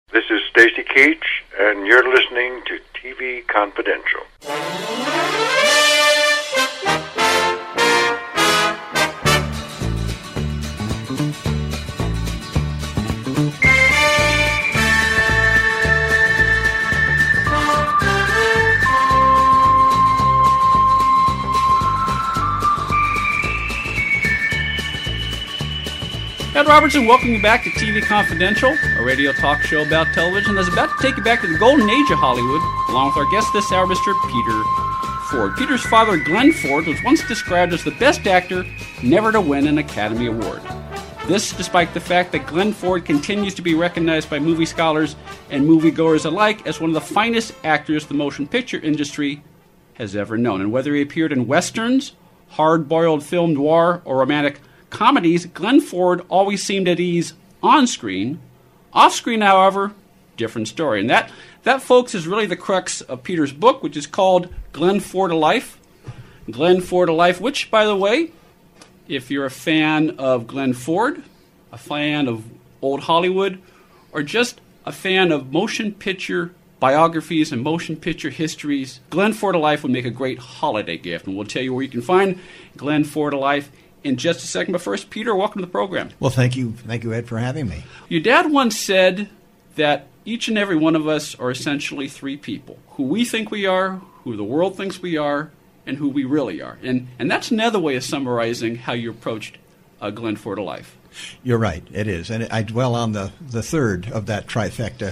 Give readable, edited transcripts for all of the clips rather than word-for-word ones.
This is Stacy Keach, and you're listening to TV Confidential. Ed Robertson, welcome you back to TV Confidential, a radio talk show about television that's about to take you back to the golden age of Hollywood, along with our guest this hour, Mr. Peter Ford. Peter's father, Glenn Ford, was once described as the best actor never to win an Academy Award. This despite the fact that Glenn Ford continues to be recognized by movie scholars and moviegoers alike as one of the finest actors the motion picture industry has ever known. And whether he appeared in westerns, hard-boiled film noir, or romantic comedies, Glenn Ford always seemed at ease on screen. Off screen, however, different story. And that, folks, is really the crux of Peter's book, which is called Glenn Ford Alive. Glenn Ford Alive, which, by the way, if you're a fan of Glenn Ford, a fan of old Hollywood, or just a fan of motion picture biographies and motion picture histories, Glenn Ford Alive would make a great holiday gift. And we'll tell you where you can find Glenn Ford Alive in just a second. But first, Peter, welcome to the program. Well, thank you, Ed, for having me. Your dad once said that each and every one of us are essentially three people: who we think we are, who the world thinks we are, and who we really are. And that's another way of summarizing how you approached Glenn Ford Alive. You're right, it is. And I dwell on the third of that trifecta,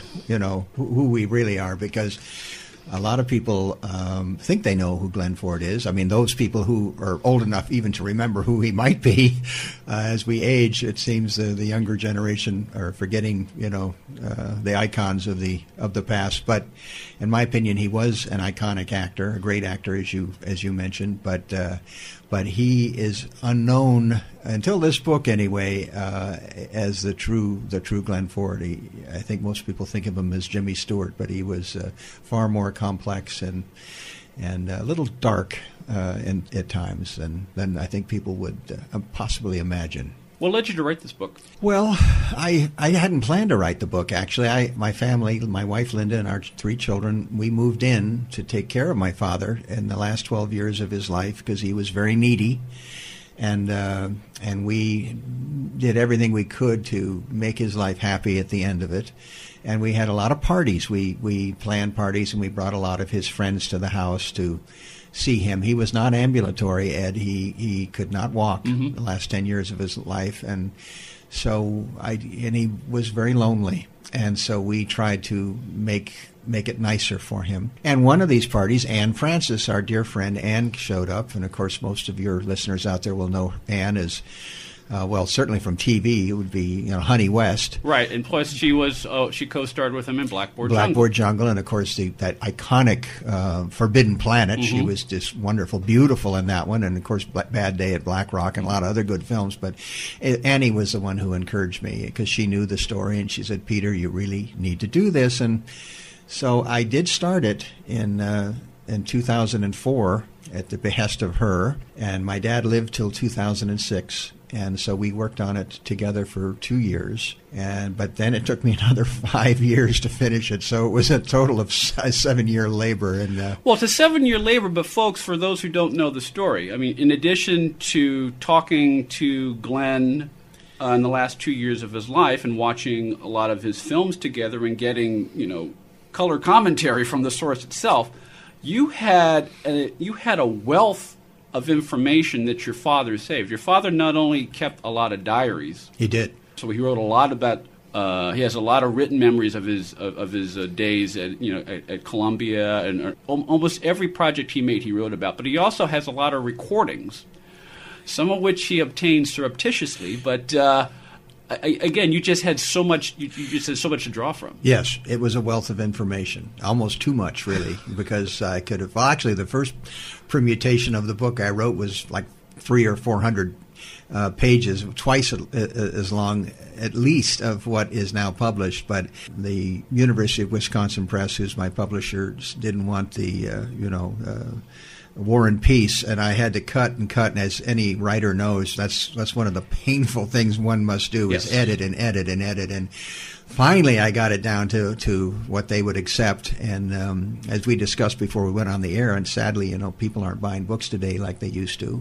who we really are, because a lot of people think they know who Glenn Ford is. I mean, those people who are old enough even to remember who he might be. As we age, it seems the younger generation are forgetting, the icons of the past. But in my opinion, he was an iconic actor, a great actor, as you mentioned. But he is unknown until this book, anyway, as the true Glenn Ford. I think most people think of him as Jimmy Stewart, but he was far more complex and a little dark at times than I think people would possibly imagine. What led you to write this book? Well, I hadn't planned to write the book, actually. My family, my wife Linda and our three children, we moved in to take care of my father in the last 12 years of his life because he was very needy. And we did everything we could to make his life happy at the end of it. And we had a lot of parties. We planned parties, and we brought a lot of his friends to the house to see him. He was not ambulatory, Ed. He could not walk the last 10 years of his life, and he was very lonely. And so we tried to make it nicer for him. And one of these parties, Anne Francis, our dear friend Anne, showed up. And of course, most of your listeners out there will know Anne as certainly from TV, it would be Honey West. Right, and plus she co-starred with him in Blackboard Jungle, and of course that iconic Forbidden Planet. She was just wonderful, beautiful in that one, and of course Bad Day at Black Rock and a lot of other good films. But Annie was the one who encouraged me because she knew the story, and she said, "Peter, you really need to do this." And so I did start it in 2004 at the behest of her, and my dad lived till 2006. And so we worked on it together for 2 years, but then it took me another 5 years to finish it. So it was a total of a 7-year labor. Well, it's a 7-year labor, but folks, for those who don't know the story, I mean, in addition to talking to Glenn in the last 2 years of his life and watching a lot of his films together and getting, color commentary from the source itself, you had a wealth of information that your father saved. Your father not only kept a lot of diaries. He did. So he wrote a lot about. He has a lot of written memories of his days at Columbia, and almost every project he made he wrote about. But he also has a lot of recordings, some of which he obtained surreptitiously. But again, you just had so much. You just had so much to draw from. Yes, it was a wealth of information, almost too much, really, because I could have. Well, actually, the first permutation of the book I wrote was like 300 or 400 pages, twice as long, at least, of what is now published. But the University of Wisconsin Press, who's my publisher, didn't want the War and Peace, and I had to cut, and as any writer knows, that's one of the painful things one must do is edit and edit and edit. And finally, I got it down to what they would accept. And as we discussed before we went on the air, and sadly, people aren't buying books today like they used to,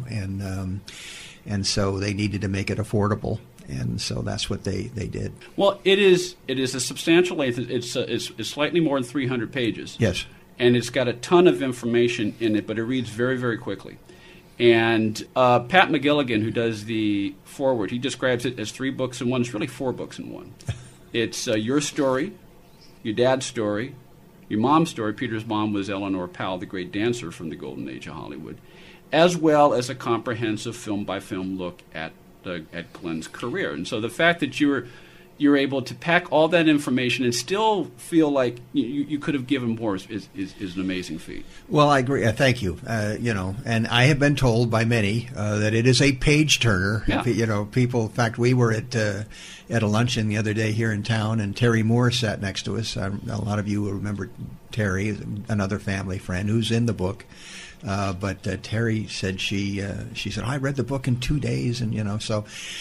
and so they needed to make it affordable. And so that's what they did. Well, it is a substantial length. It's slightly more than 300 pages. Yes. And it's got a ton of information in it, but it reads very, very quickly. And Pat McGilligan, who does the foreword, he describes it as 3 books in one. It's really 4 books in one. It's your story, your dad's story, your mom's story. Peter's mom was Eleanor Powell, the great dancer from the Golden Age of Hollywood, as well as a comprehensive film-by-film look at Glenn's career. And so the fact that you're able to pack all that information and still feel like you could have given more is an amazing feat. Well, I agree. Thank you. And I have been told by many that it is a page turner. Yeah. People. In fact, we were at a luncheon the other day here in town, and Terry Moore sat next to us. A lot of you will remember Terry, another family friend who's in the book. But Terry said she said, I read the book in 2 days, and so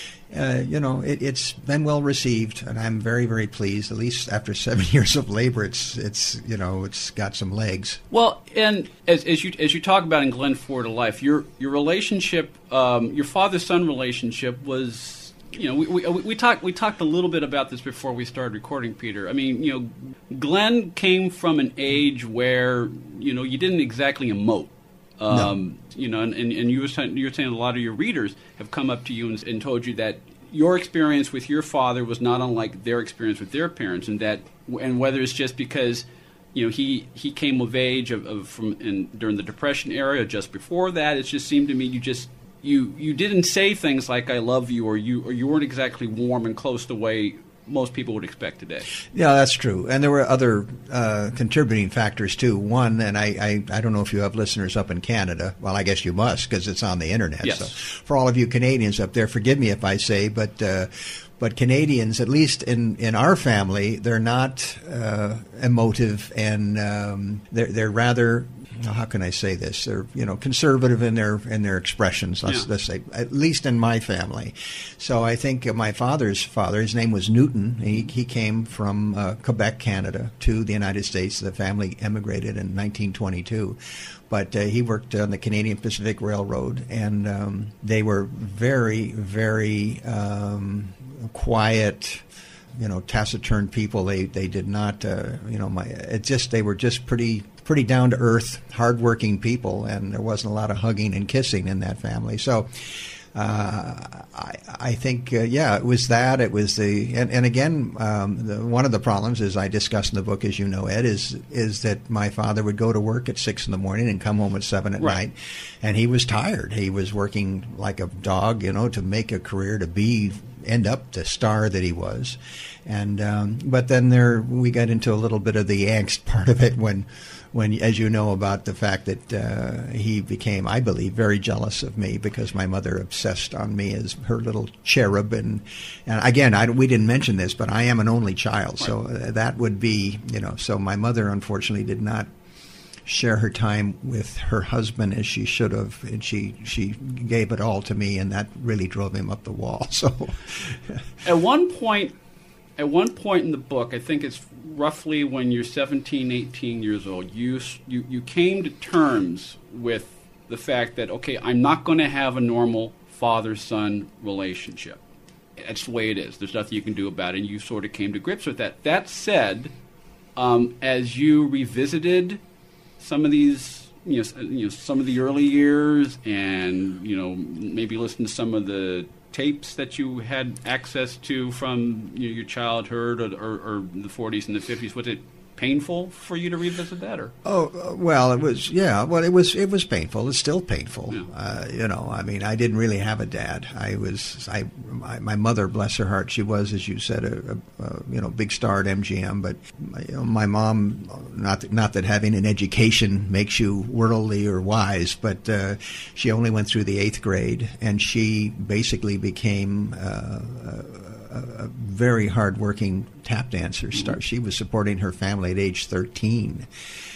it's been well received, and I'm very, very pleased. At least after 7 years of labor, it's got some legs. Well, and as you talk about in Glenn Ford of Life, your relationship, your father-son relationship was. We talked a little bit about this before we started recording, Peter. I mean, Glenn came from an age where you didn't exactly emote. No. And you were saying a lot of your readers have come up to you and told you that your experience with your father was not unlike their experience with their parents, and whether it's just because he came of age during the Depression era or just before that, it just seemed to me you didn't say things like "I love you" or you weren't exactly warm and close the way most people would expect today. Yeah, that's true. And there were other contributing factors, too. One, and I don't know if you have listeners up in Canada. Well, I guess you must because it's on the Internet. Yes. So for all of you Canadians up there, forgive me if I say, but Canadians, at least in our family, they're not emotive, and they're rather... How can I say this? They're conservative in their expressions. Let's say, at least in my family. So I think my father's father, his name was Newton. He came from Quebec, Canada, to the United States. The family emigrated in 1922, but he worked on the Canadian Pacific Railroad, and they were very, very quiet. Taciturn people. They did not. They were just pretty down to earth, hardworking people, and there wasn't a lot of hugging and kissing in that family. So, I think, it was that. It was and again, one of the problems, as I discussed in the book, as you know, Ed, is that my father would go to work at 6 a.m. and come home at 7 at night, and he was tired. He was working like a dog, to make a career, to end up the star that he was. And but then we got into a little bit of the angst part of it when as you know, about the fact that he became, I believe, very jealous of me because my mother obsessed on me as her little cherub. And again, we didn't mention this, but I am an only child, so that would be, so my mother unfortunately did not share her time with her husband as she should have, and she gave it all to me, and that really drove him up the wall. So At one point in the book, I think it's roughly when you're 17, 18 years old, you came to terms with the fact that, okay, I'm not going to have a normal father-son relationship. That's the way it is. There's nothing you can do about it, and you sort of came to grips with that. That said, as you revisited some of these, some of the early years, and maybe listen to some of the tapes that you had access to from your childhood or the 40s and the 50s, was it painful for you to revisit that? Or well, it was. Yeah, well, it was painful. It's still painful. Yeah. I didn't really have a dad. My mother, bless her heart, she was, as you said, a big star at MGM. But my mom, not that having an education makes you worldly or wise, but she only went through the 8th grade, and she basically became a very hard-working tap dancer. She was supporting her family at age 13,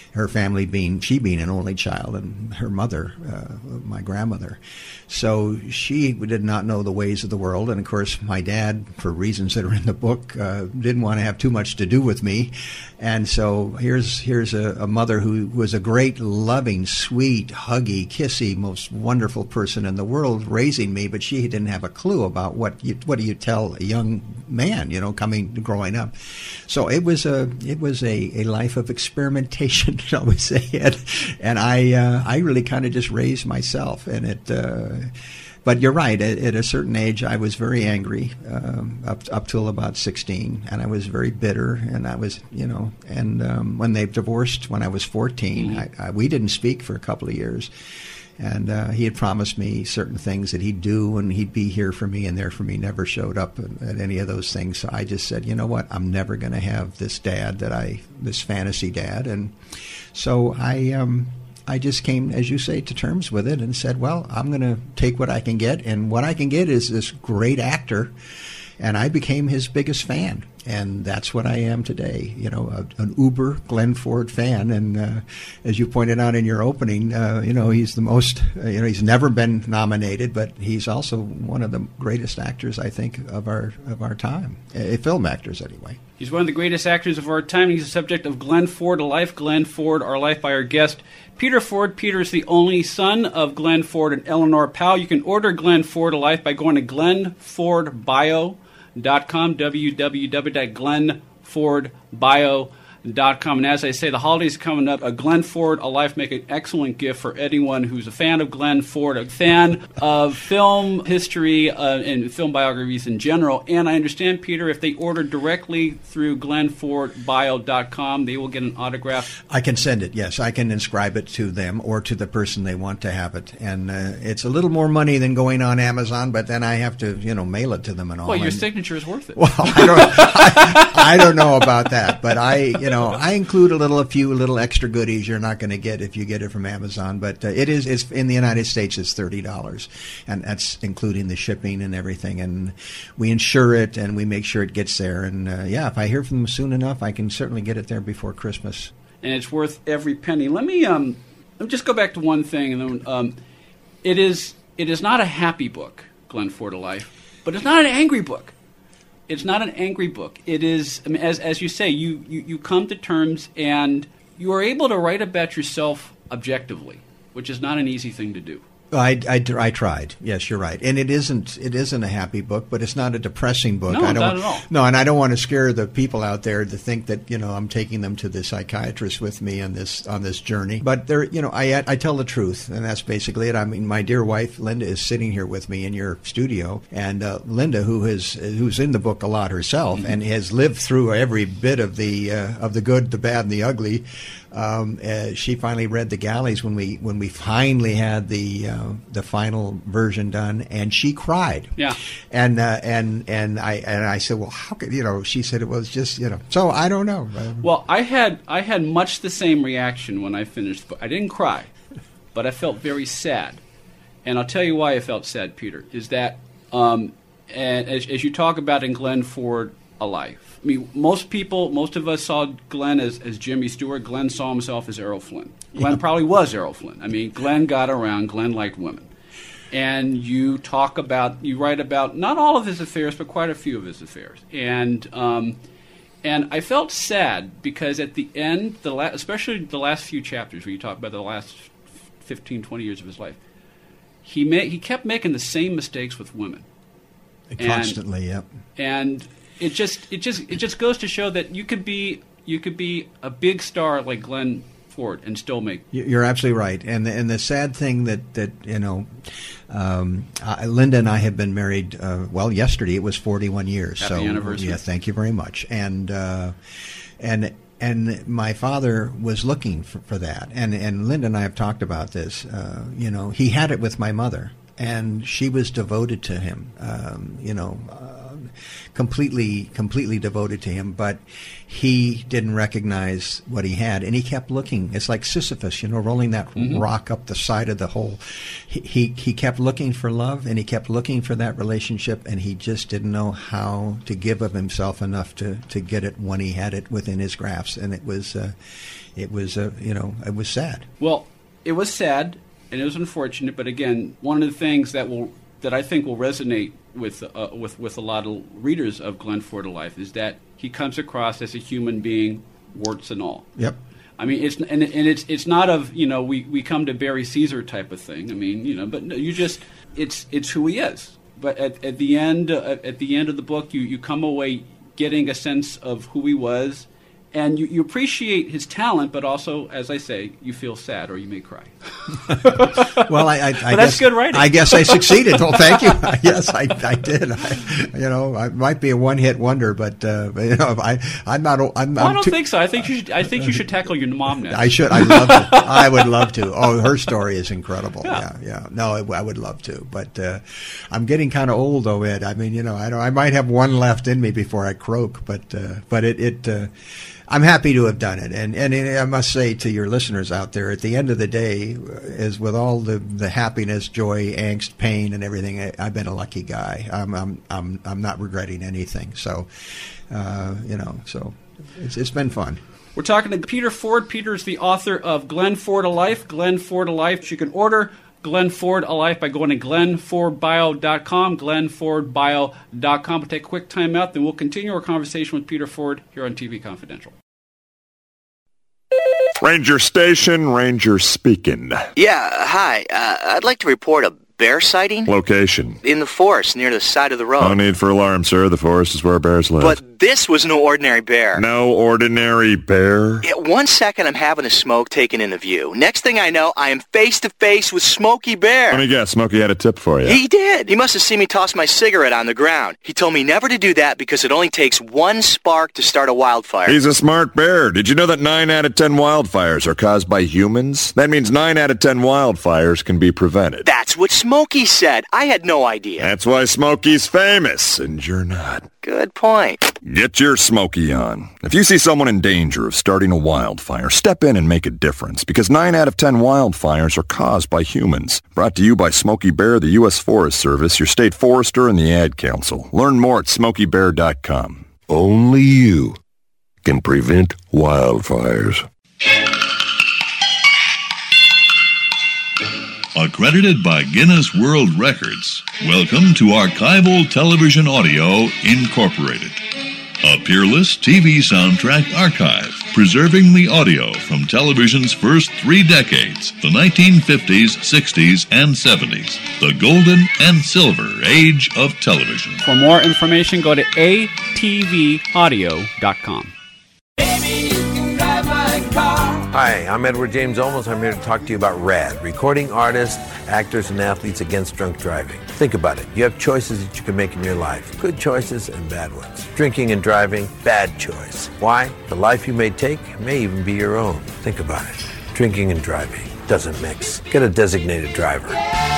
her family being an only child, and her mother, my grandmother. So she did not know the ways of the world, and of course my dad, for reasons that are in the book, didn't want to have too much to do with me. And so here's a mother who was a great, loving, sweet, huggy, kissy, most wonderful person in the world raising me, but she didn't have a clue about what do you tell a young man, growing up. So it was a life of experimentation, shall we say, and I really kind of just raised myself, and it. But you're right. At a certain age, I was very angry up till about 16, and I was very bitter. And I was, when they divorced when I was 14, we didn't speak for a couple of years. And he had promised me certain things that he'd do, and he'd be here for me and there for me. Never showed up at any of those things. So I just said, you know what? I'm never going to have this dad this fantasy dad. And so I just came, as you say, to terms with it and said, well, I'm going to take what I can get. And what I can get is this great actor. And I became his biggest fan. And that's what I am today, an uber Glenn Ford fan. And as you pointed out in your opening, he's the most, he's never been nominated, but he's also one of the greatest actors, I think, of our time, film actors anyway. He's one of the greatest actors of our time. He's the subject of Glenn Ford, A Life, Glenn Ford, Our Life, by our guest, Peter Ford. Peter is the only son of Glenn Ford and Eleanor Powell. You can order Glenn Ford, A Life by going to GlennFordBio.com, www.glennfordbio.com. And as I say, the holidays are coming up. A Glenn Ford, A Life, make an excellent gift for anyone who's a fan of Glenn Ford, a fan of film history and film biographies in general. And I understand, Peter, if they order directly through GlennFordBio.com, they will get an autograph. I can send it, yes. I can inscribe it to them or to the person they want to have it. And it's a little more money than going on Amazon, but then I have to, mail it to them and all. Well, your signature is worth it. Well, I don't know about that, but I include a few little extra goodies you're not going to get if you get it from Amazon. But it's in the United States, it's $30, and that's including the shipping and everything. And we insure it, and we make sure it gets there. And if I hear from them soon enough, I can certainly get it there before Christmas. And it's worth every penny. Let me just go back to one thing, and then it is not a happy book, Glenn Ford, A Life, but it's not an angry book. It's not an angry book. It is, as you say, you come to terms and you are able to write about yourself objectively, which is not an easy thing to do. I tried. Yes, you're right. And it isn't a happy book, but it's not a depressing book. No, not at all. No, and I don't want to scare the people out there to think that, I'm taking them to the psychiatrist with me on this journey. But I tell the truth, and that's basically it. I mean, my dear wife Linda is sitting here with me in your studio, and Linda, who's in the book a lot herself, and has lived through every bit of the good, the bad, and the ugly. She finally read The Galleys when we finally had the final version done, and she cried. Yeah. And I said, well, how could She said it was just So I don't know. Well, I had much the same reaction when I finished the book. I didn't cry, but I felt very sad, and I'll tell you why I felt sad, Peter. Is that and as you talk about in Glenn Ford, A Life. I mean, most of us saw Glenn as Jimmy Stewart. Glenn saw himself as Errol Flynn. Glenn probably was Errol Flynn. I mean, Glenn got around. Glenn liked women. And you write about not all of his affairs, but quite a few of his affairs. And I felt sad because at the end, especially the last few chapters where you talk about the last 15, 20 years of his life, he kept making the same mistakes with women. Constantly, yep. And it just goes to show that you could be a big star like Glenn Ford and still make. You're absolutely right. And the sad thing that Linda and I have been married. Yesterday it was 41 years. Happy anniversary. Yeah, thank you very much. And my father was looking for that. And Linda and I have talked about this. He had it with my mother, and she was devoted to him. completely devoted to him, but he didn't recognize what he had, and he kept looking. It's like Sisyphus, rolling that rock up the side of the hole. He kept looking for love, and he kept looking for that relationship, and he just didn't know how to give of himself enough to get it when he had it within his grasp, and it was sad. Well, it was sad, and it was unfortunate, but again, one of the things that I think will resonate with a lot of readers of Glenn Ford Alive is that he comes across as a human being, warts and all. Yep. I mean, it's not of we come to bury Caesar type of thing. I mean, but it's who he is. But at the end of the book, you come away getting a sense of who he was. And you appreciate his talent, but also, as I say, you feel sad or you may cry. Well, I but that's good writing. I guess I succeeded. Well, thank you. Yes, I did. I might be a one-hit wonder, but I'm not. I don't think so. I think you should tackle your mom next. I should. I'd love to. I would love to. Oh, her story is incredible. Yeah. No, I would love to, but I'm getting kind of old, though, Ed. I mean, I might have one left in me before I croak, but it. I'm happy to have done it, and I must say to your listeners out there, at the end of the day, as with all the happiness, joy, angst, pain, and everything, I've been a lucky guy. I'm not regretting anything. So, so it's been fun. We're talking to Peter Ford. Peter is the author of Glenn Ford Alive. Glenn Ford Alive. You can order Glenn Ford Alive by going to glennfordbio.com, glennfordbio.com. We'll take a quick time out, then we'll continue our conversation with Peter Ford here on TV Confidential. Ranger Station, Ranger speaking. Yeah, hi. I'd like to report a bear sighting. Location? In the forest, near the side of the road. No need for alarm, sir. The forest is where bears live. But this was no ordinary bear. No ordinary bear? Yeah, 1 second I'm having a smoke taken into view. Next thing I know, I am face to face with Smokey Bear. Let me guess, Smokey had a tip for you. He did. He must have seen me toss my cigarette on the ground. He told me never to do that because it only takes one spark to start a wildfire. He's a smart bear. Did you know that 9 out of 10 wildfires are caused by humans? That means 9 out of 10 wildfires can be prevented. That's what Smokey said. I had no idea. That's why Smokey's famous, and you're not. Good point. Get your Smokey on. If you see someone in danger of starting a wildfire, step in and make a difference, because 9 out of 10 wildfires are caused by humans. Brought to you by Smokey Bear, the U.S. Forest Service, your state forester, and the Ad Council. Learn more at smokeybear.com. Only you can prevent wildfires. Accredited by Guinness World Records, welcome to Archival Television Audio Incorporated, a peerless TV soundtrack archive preserving the audio from television's first 3 decades, the 1950s, 60s, and 70s, the golden and silver age of television. For more information, go to atvaudio.com. Hi, I'm Edward James Olmos. I'm here to talk to you about RAD, Recording Artists, Actors, and Athletes Against Drunk Driving. Think about it. You have choices that you can make in your life. Good choices and bad ones. Drinking and driving, bad choice. Why? The life you may take may even be your own. Think about it. Drinking and driving doesn't mix. Get a designated driver.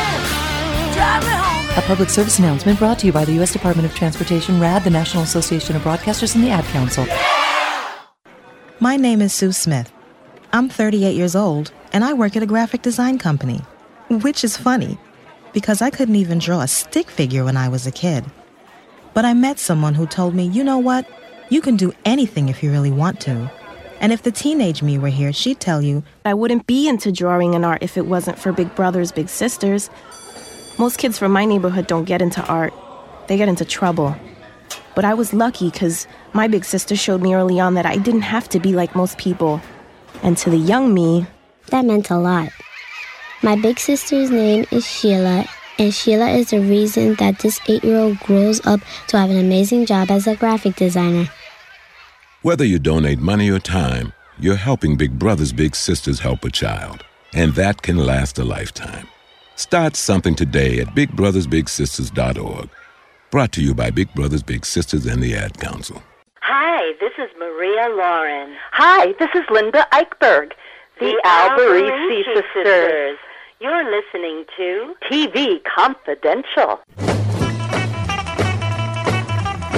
A public service announcement brought to you by the U.S. Department of Transportation, RAD, the National Association of Broadcasters, and the Ad Council. My name is Sue Smith. I'm 38 years old, and I work at a graphic design company, which is funny, because I couldn't even draw a stick figure when I was a kid. But I met someone who told me, you know what? You can do anything if you really want to. And if the teenage me were here, she'd tell you, I wouldn't be into drawing and art if it wasn't for Big Brothers Big Sisters. Most kids from my neighborhood don't get into art. They get into trouble. But I was lucky because my big sister showed me early on that I didn't have to be like most people. And to the young me, that meant a lot. My big sister's name is Sheila, and Sheila is the reason that this 8-year-old grows up to have an amazing job as a graphic designer. Whether you donate money or time, you're helping Big Brothers Big Sisters help a child, and that can last a lifetime. Start something today at bigbrothersbigsisters.org. Brought to you by Big Brothers Big Sisters and the Ad Council. Hi, this is Maria Lauren. Hi, this is Linda Eichberg, the Alberici Sisters. You're listening to TV Confidential.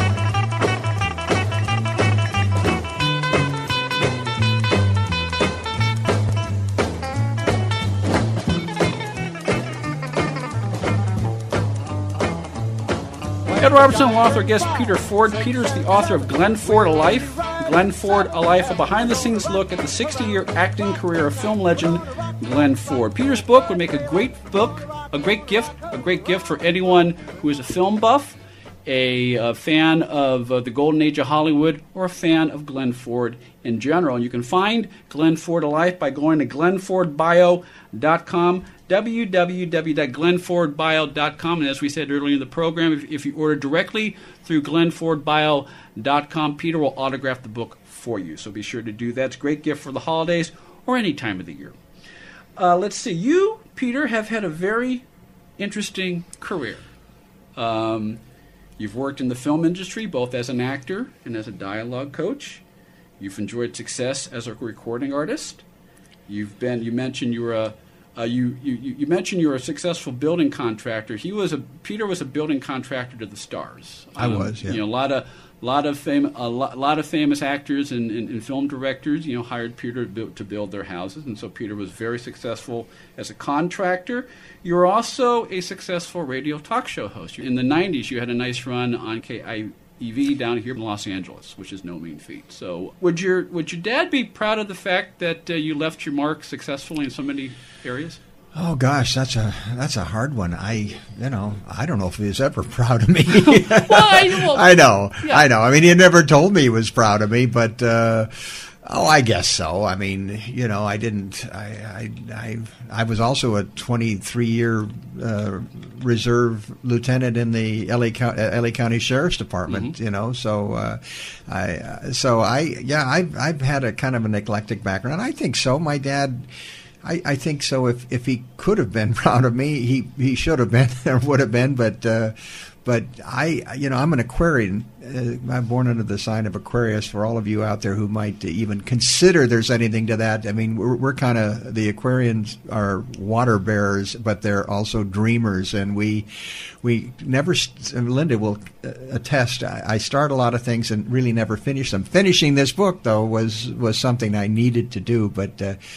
Robertson, along with our guest Peter Ford. Peter's the author of Glenn Ford, A Life. Glenn Ford, A Life, a behind-the-scenes look at the 60-year acting career of film legend Glenn Ford. Peter's book would make a great book, a great gift for anyone who is a film buff, a fan of the golden age of Hollywood, or a fan of Glenn Ford in general. And you can find Glenn Ford, A Life by going to glennfordbio.com, www.glennfordbio.com. And as we said earlier in the program, if you order directly through glennfordbio.com, Peter will autograph the book for you. So be sure to do that. It's a great gift for the holidays or any time of the year. Let's see. You, Peter, have had a very interesting career. You've worked in the film industry, both as an actor and as a dialogue coach. You've enjoyed success as a recording artist. You mentioned you were a successful building contractor. Peter was a building contractor to the stars. I was, yeah. A lot of famous actors and film directors, hired Peter to build their houses, and so Peter was very successful as a contractor. You were also a successful radio talk show host. In the 90s, you had a nice run on KIEV down here in Los Angeles, which is no mean feat. So, would your dad be proud of the fact that you left your mark successfully in so many areas? Oh gosh, that's a hard one. I don't know if he was ever proud of me. I know. I mean, he never told me he was proud of me, but I guess so. I mean, I didn't. I was also a 23-year reserve lieutenant in the LA County Sheriff's Department. Mm-hmm. I've had a kind of an eclectic background. I think so. My dad. I think so. If he could have been proud of me, he should have been or would have been. But I'm an Aquarian. I'm born under the sign of Aquarius. For all of you out there who might even consider there's anything to that, I mean, we're kind of, the Aquarians are water bearers, but they're also dreamers, and we never. Linda will attest. I start a lot of things and really never finish them. Finishing this book, though, was something I needed to do, but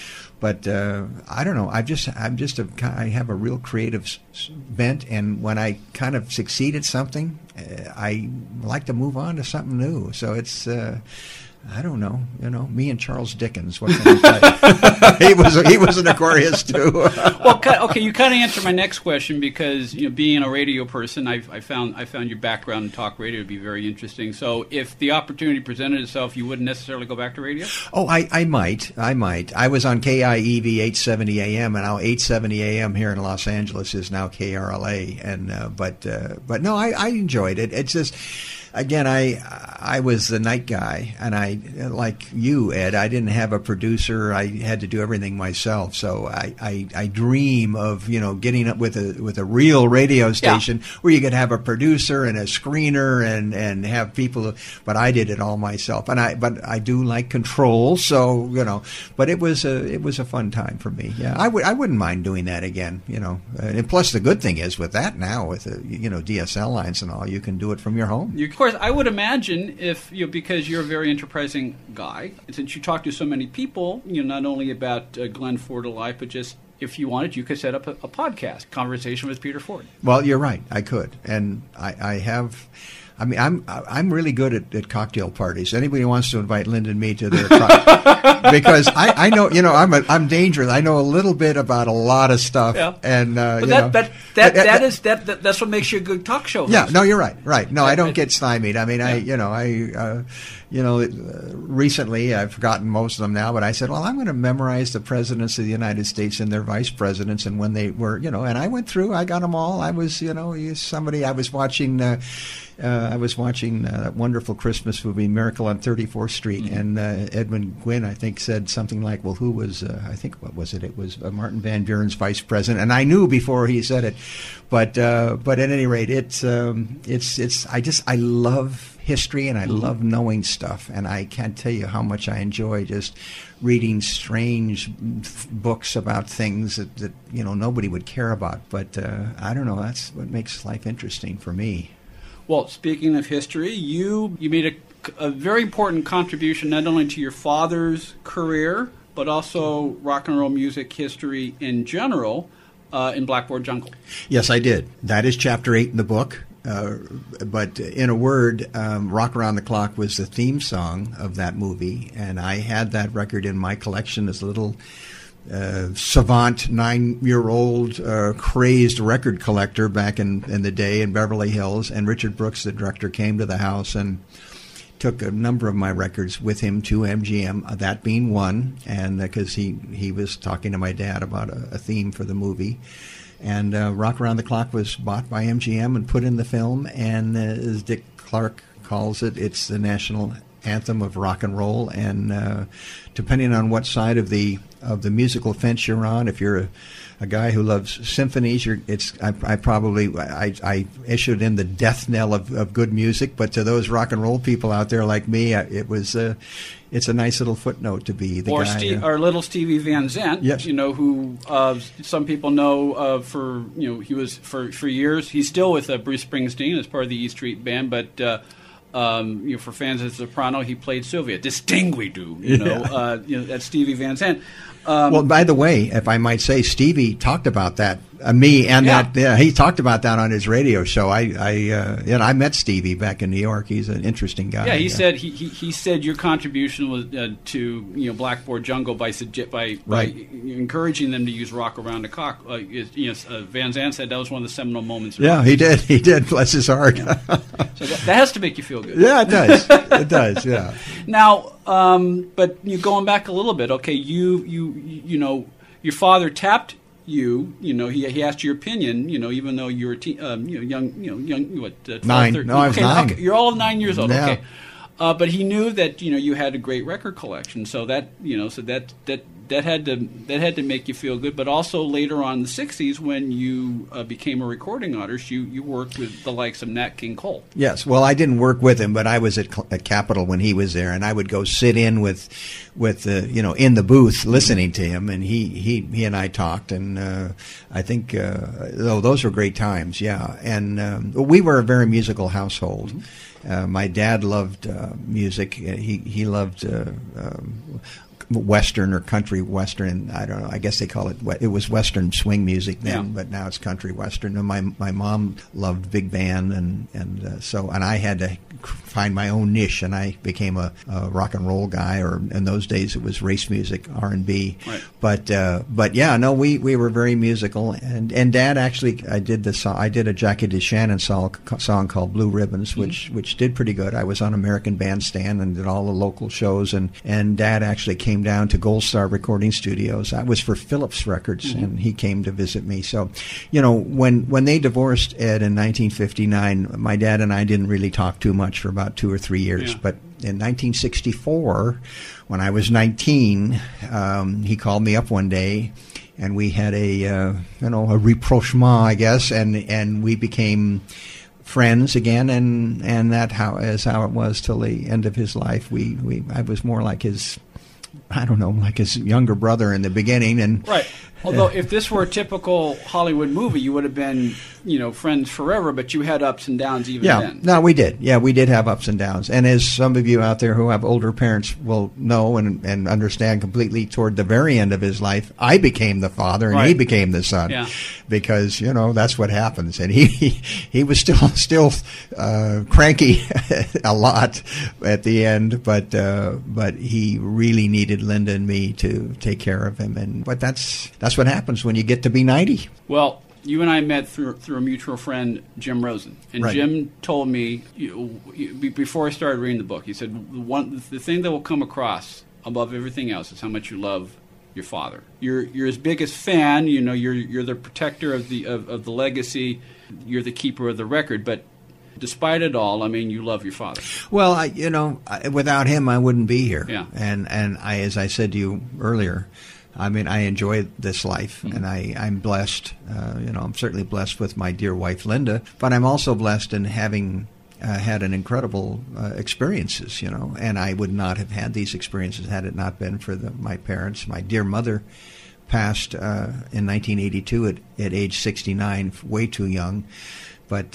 I don't know. I have a real creative bent, and when I kind of succeed at something, I like to move on to something new. So it's I don't know. Me and Charles Dickens. What can I tell you? He was an Aquarius too. Well, okay, you kind of answered my next question, because being a radio person, I found your background in talk radio to be very interesting. So, if the opportunity presented itself, you wouldn't necessarily go back to radio? Oh, I might. I was on KIEV 870 AM, and now 870 AM here in Los Angeles is now KRLA. And but no, I enjoyed it. It's just. Again, I was the night guy, and I, like you, Ed, I didn't have a producer. I had to do everything myself. So I dream of getting up with a real radio station where you could have a producer and a screener and have people. But I did it all myself, but I do like control. So but it was a fun time for me. Yeah, I wouldn't mind doing that again. And plus the good thing is with that now with DSL lines and all, you can do it from your home. Of course, I would imagine if because you're a very enterprising guy, since you talk to so many people, not only about Glenn Ford, A Life, but just if you wanted, you could set up a podcast, Conversation with Peter Ford. Well, you're right, I could, and I have. I mean, I'm really good at cocktail parties. Anybody who wants to invite Linda and me to their because I know I'm dangerous. I know a little bit about a lot of stuff, and that's what makes you a good talk show host. Yeah, no, you're right. Right, no, I don't get stymied. I mean, recently I've forgotten most of them now, but I said, well, I'm going to memorize the presidents of the United States and their vice presidents, and when they were, and I went through, I got them all. I was, somebody I was watching. I was watching that wonderful Christmas movie, Miracle on 34th Street, mm-hmm. and Edwin Gwynn, I think, said something like, well, who was, what was it? It was Martin Van Buren's vice president, and I knew before he said it. But at any rate, I love history, and I mm-hmm. love knowing stuff, and I can't tell you how much I enjoy just reading strange books about things that nobody would care about. But I don't know, that's what makes life interesting for me. Well, speaking of history, you made a very important contribution not only to your father's career, but also rock and roll music history in general in Blackboard Jungle. Yes, I did. That is Chapter 8 in the book. But in a word, Rock Around the Clock was the theme song of that movie, and I had that record in my collection as a little savant 9-year-old crazed record collector back in the day in Beverly Hills. And Richard Brooks, the director, came to the house and took a number of my records with him to MGM, that being one, and because he was talking to my dad about a theme for the movie. And Rock Around the Clock was bought by MGM and put in the film, and as Dick Clark calls it, it's the national anthem of rock and roll. And depending on what side of the musical fence you're on, if you're a guy who loves symphonies, I issued in the death knell of good music. But to those rock and roll people out there like me, it's a nice little footnote to be the guy. Or little Stevie Van Zandt, yes. Who some people know he was for years. He's still with Bruce Springsteen as part of the E Street Band, but for fans of Soprano, he played Sylvia. That's Stevie Van Zandt. Well, by the way, if I might say, Stevie talked about that, me and that. Yeah, he talked about that on his radio show. I met Stevie back in New York. He's an interesting guy. Yeah, he said he said your contribution was to Blackboard Jungle by encouraging them to use Rock Around the Clock. Van Zandt said that was one of the seminal moments. Yeah, he did. He did. Bless his heart. Yeah. So that has to make you feel good. Yeah, it does. It does. Yeah. Now, but going back a little bit, okay, your father tapped you. He asked your opinion. Even though you were young. 9. 13. No, I was 9. Okay, you're all of 9 years old. Yeah. Okay, but he knew that you had a great record collection. So that that had to make you feel good. But also later on in the 60s, when you became a recording artist, you worked with the likes of Nat King Cole. Yes. Well, I didn't work with him, but I was at Capitol when he was there, and I would go sit in with in the booth listening to him, and he and I talked, and I think those were great times. Yeah, and we were a very musical household. Mm-hmm. My dad loved music. He loved Western or country Western. I don't know. I guess they call it was Western swing music then, but now it's country Western. And my mom loved big band, and I had to find my own niche, and I became a rock and roll guy. Or in those days, it was race music, R&B. Right. But yeah, no, we were very musical. And Dad actually, I did a Jackie DeShannon song called Blue Ribbons, which did pretty good. I was on American Bandstand and did all the local shows, and Dad actually came down to Gold Star Recording Studios. I was for Philips Records, and he came to visit me. So, when they divorced Ed in 1959, my dad and I didn't really talk too much for about 2 or 3 years. Yeah. But in 1964, when I was 19, he called me up one day, and we had a rapprochement, I guess, and we became friends again, and that is how it was till the end of his life. I was more like his younger brother in the beginning, and right. Although if this were a typical Hollywood movie, you would have been, friends forever, but you had ups and downs even then. No, we did. Yeah, we did have ups and downs. And as some of you out there who have older parents will know and understand completely, toward the very end of his life, I became the father and he became the son. Yeah. Because, that's what happens. And he was still cranky a lot at the end, but he really needed Linda and me to take care of him. But that's what happens when you get to be 90. Well, you and I met through a mutual friend, Jim Rosen. And right. Jim told me, before I started reading the book, he said, the thing that will come across above everything else is how much you love your father. You're his biggest fan. You're the protector of the legacy. You're the keeper of the record. But despite it all, you love your father. Well, without him, I wouldn't be here. Yeah. And I, as I said to you earlier, I enjoy this life, mm-hmm. and I'm blessed. I'm certainly blessed with my dear wife, Linda, but I'm also blessed in having had an incredible experiences, and I would not have had these experiences had it not been for my parents. My dear mother passed in 1982 at age 69, way too young. But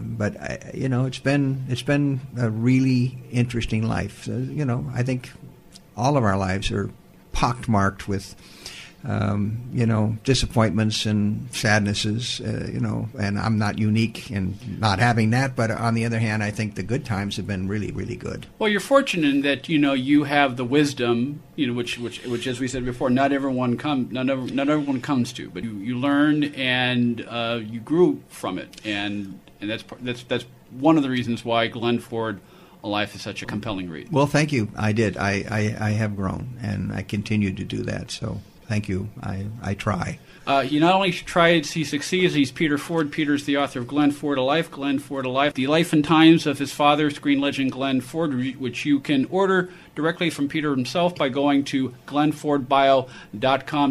it's been a really interesting life. I think all of our lives are pockmarked with disappointments and sadnesses, and I'm not unique in not having that. But on the other hand, I think the good times have been really, really good. Well, you're fortunate in that you have the wisdom, which as we said before, not everyone comes to, but you learned and you grew from it, and that's one of the reasons why Glenn Ford A Life is such a compelling read. Well, thank you. I did. I have grown, and I continue to do that. So. Thank you. I try. He not only tries, he succeeds. He's Peter Ford. Peter's the author of Glenn Ford, A Life, Glenn Ford, A Life, The Life and Times of His Father, screen legend Glenn Ford, which you can order directly from Peter himself by going to glennfordbio.com,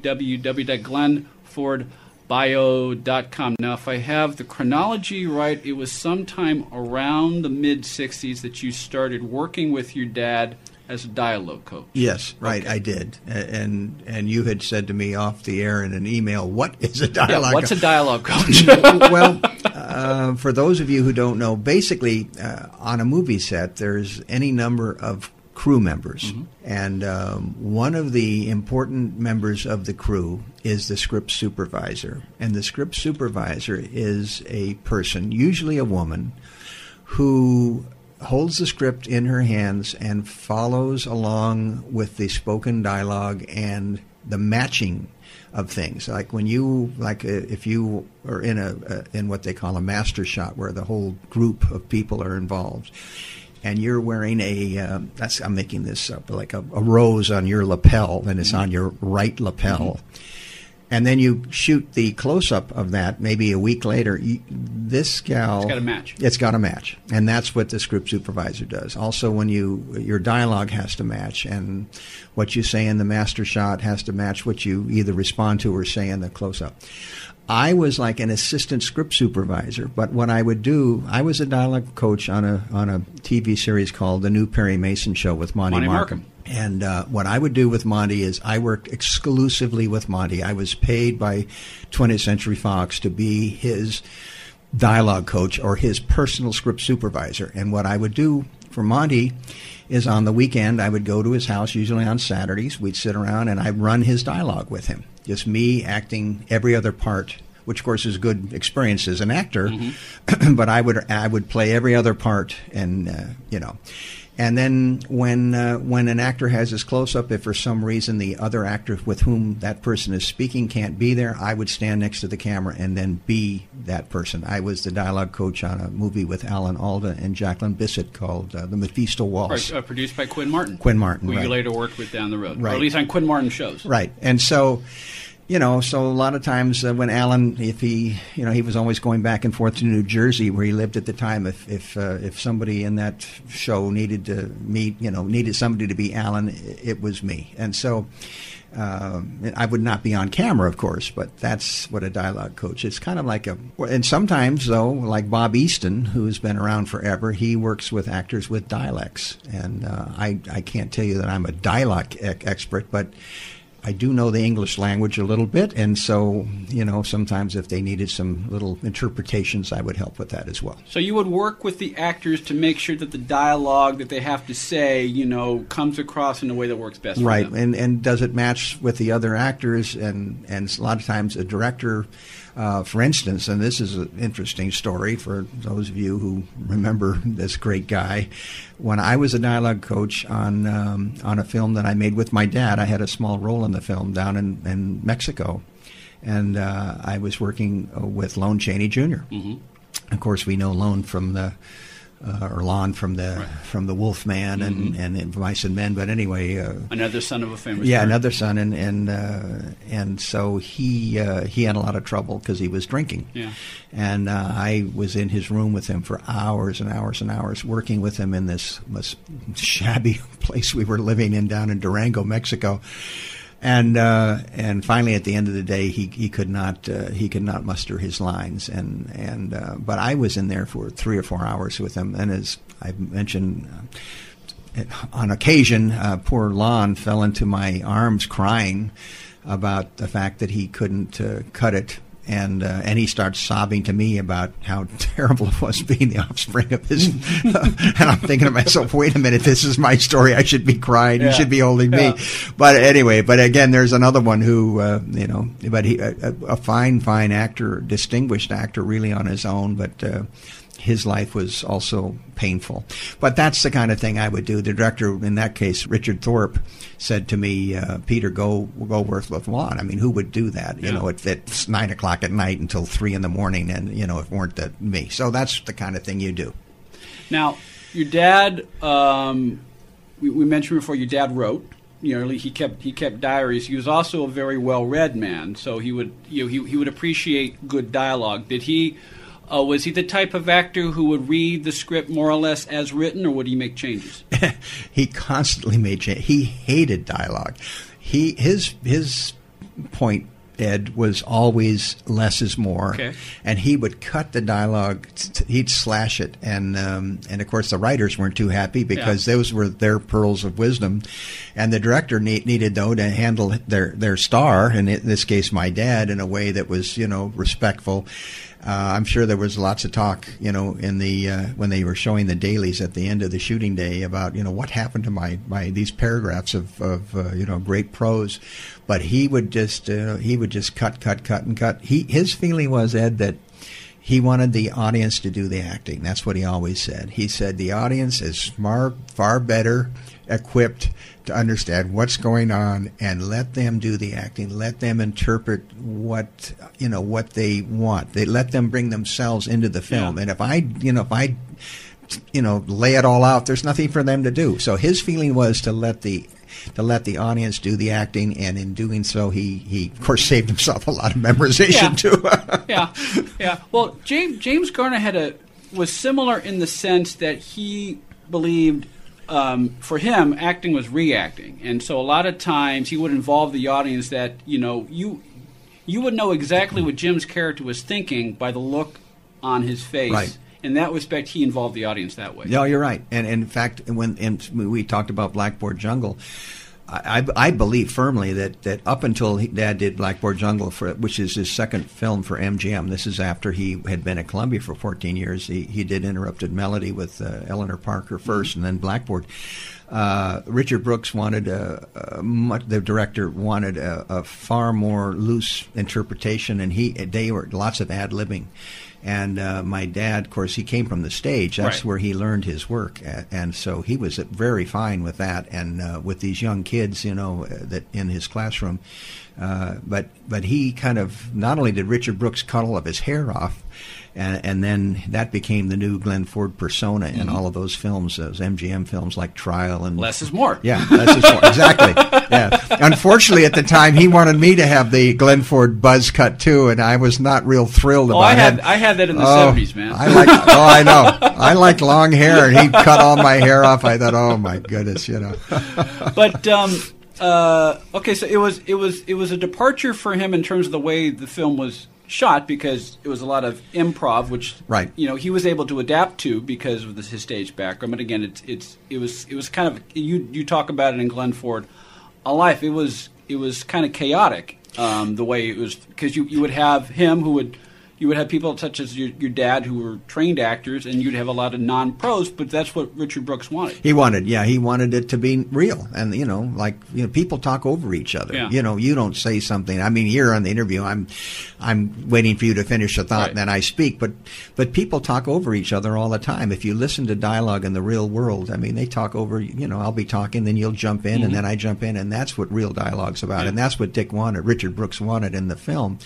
www.glennfordbio.com. Now, if I have the chronology right, it was sometime around the mid-'60s that you started working with your dad as a dialogue coach. Yes, right, okay. I did. And you had said to me off the air in an email, what is a dialogue coach? What's a dialogue coach? Well, for those of you who don't know, basically on a movie set, there's any number of crew members. Mm-hmm. And one of the important members of the crew is the script supervisor. And the script supervisor is a person, usually a woman, who holds the script in her hands and follows along with the spoken dialogue and the matching of things. Like when if you are in what they call a master shot, where the whole group of people are involved, and you're wearing I'm making this up, like a rose on your lapel, and it's on your right lapel. Mm-hmm. And then you shoot the close-up of that maybe a week later. This gal... It's got to match. It's got to match. And that's what the script supervisor does. Also, when your dialogue has to match, and what you say in the master shot has to match what you either respond to or say in the close-up. I was like an assistant script supervisor, but what I would do, I was a dialogue coach on a TV series called The New Perry Mason Show with Monty Markham. And what I would do with Monty is I worked exclusively with Monty. I was paid by 20th Century Fox to be his dialogue coach or his personal script supervisor. And what I would do for Monty is on the weekend I would go to his house, usually on Saturdays. We'd sit around and I'd run his dialogue with him. Just me acting every other part, which of course is a good experience as an actor. Mm-hmm. But I would play every other part, and And then when an actor has his close-up, if for some reason the other actor with whom that person is speaking can't be there, I would stand next to the camera and then be that person. I was the dialogue coach on a movie with Alan Alda and Jacqueline Bisset called The Mephisto Waltz. Right, produced by Quinn Martin. Quinn Martin, who right. you later worked with down the road. Right. Or at least on Quinn Martin shows. Right. And so... so a lot of times when Alan, if he was always going back and forth to New Jersey where he lived at the time. If somebody in that show needed to meet, needed somebody to be Alan, it was me. And so I would not be on camera, of course, but that's what a dialogue coach is. Kind of like and sometimes though, like Bob Easton, who's been around forever, he works with actors with dialects. And I can't tell you that I'm a dialect expert, but I do know the English language a little bit, and so, sometimes if they needed some little interpretations, I would help with that as well. So you would work with the actors to make sure that the dialogue that they have to say, comes across in a way that works best right. for them. And does it match with the other actors? And a lot of times a director, for instance, and this is an interesting story for those of you who remember this great guy. When I was a dialogue coach on a film that I made with my dad, I had a small role in the film down in Mexico, and I was working with Lon Chaney Jr. Mm-hmm. Of course, we know Lon from the Lon from the Wolfman and Mice and Men, but anyway, another son of a famous another son, and so he had a lot of trouble because he was drinking, and I was in his room with him for hours and hours and hours, working with him in this shabby place we were living in down in Durango, Mexico. And finally, at the end of the day, he could not muster his lines, but I was in there for 3 or 4 hours with him, and as I mentioned, on occasion, poor Lon fell into my arms crying about the fact that he couldn't cut it and he starts sobbing to me about how terrible it was being the offspring of his. And I'm thinking to myself, wait a minute, this is my story. I should be crying. You should be holding me. But anyway, but again, there's another one who, but he, a fine actor, distinguished actor, really on his own, but. His life was also painful. But that's the kind of thing I would do. The director, in that case, Richard Thorpe, said to me, Peter, go Wordsworth Lawn. I mean, who would do that? You know, it's 9 o'clock at night until 3 in the morning, and, you know, it weren't me. So that's the kind of thing you do. Now, your dad, we mentioned before, your dad wrote. You know, he kept diaries. He was also a very well-read man, so he would he would appreciate good dialogue. Did he... was he the type of actor who would read the script more or less as written, or would he make changes? He constantly made changes. He hated dialogue. His point, Ed, was always less is more. Okay. And he would cut the dialogue. He'd slash it, and of course the writers weren't too happy because those were their pearls of wisdom, and the director needed though to handle their star, and in this case my dad, in a way that was respectful. I'm sure there was lots of talk, in the when they were showing the dailies at the end of the shooting day about, what happened to my these paragraphs of great prose. But he would just cut and cut. His feeling was, Ed, that he wanted the audience to do the acting. That's what he always said. He said the audience is far better equipped to understand what's going on, and let them do the acting. Let them interpret what they want. They let them bring themselves into the film. Yeah. And if I lay it all out, there's nothing for them to do. So his feeling was to let the audience do the acting, and in doing so, he of course saved himself a lot of memorization too. Yeah. Well, James Garner was similar in the sense that he believed. For him, acting was reacting, and so a lot of times he would involve the audience that you would know exactly what Jim's character was thinking by the look on his face. Right. In that respect, he involved the audience that way. No, you're right. And in fact, when we talked about Blackboard Jungle, I believe firmly that up until Dad did Blackboard Jungle, which is his second film for MGM, this is after he had been at Columbia for 14 years. He did Interrupted Melody with Eleanor Parker first, and then Blackboard. Richard Brooks wanted the director wanted a far more loose interpretation, and they were lots of ad-libbing. And my dad, of course, he came from the stage. That's where he learned his work, and so he was very fine with that. And with these young kids, that in his classroom, but he kind of, not only did Richard Brooks cut all of his hair off, and then that became the new Glenn Ford persona in all of those films, those MGM films like Trial and Less is More. Yeah, Less is More, exactly. Yeah. Unfortunately, at the time, he wanted me to have the Glenn Ford buzz cut too, and I was not real thrilled about it. I had that in the 70s, man. I know. I liked long hair, and he cut all my hair off. I thought, oh my goodness, But okay, so it was a departure for him in terms of the way the film was shot, because it was a lot of improv, which he was able to adapt to because of his stage background. But again, it was kind of, you talk about it in Glenn Ford, a life. It was kind of chaotic the way it was, because you would have him you would have people such as your dad who were trained actors, and you'd have a lot of non-pros, but that's what Richard Brooks wanted. He wanted it to be real. And, people talk over each other. Yeah. You don't say something. I mean, here on the interview, I'm waiting for you to finish a thought, and then I speak. But people talk over each other all the time. If you listen to dialogue in the real world, I mean, they talk over, I'll be talking, then you'll jump in, and then I jump in, and that's what real dialogue's about. Yeah. And that's what Richard Brooks wanted in the film.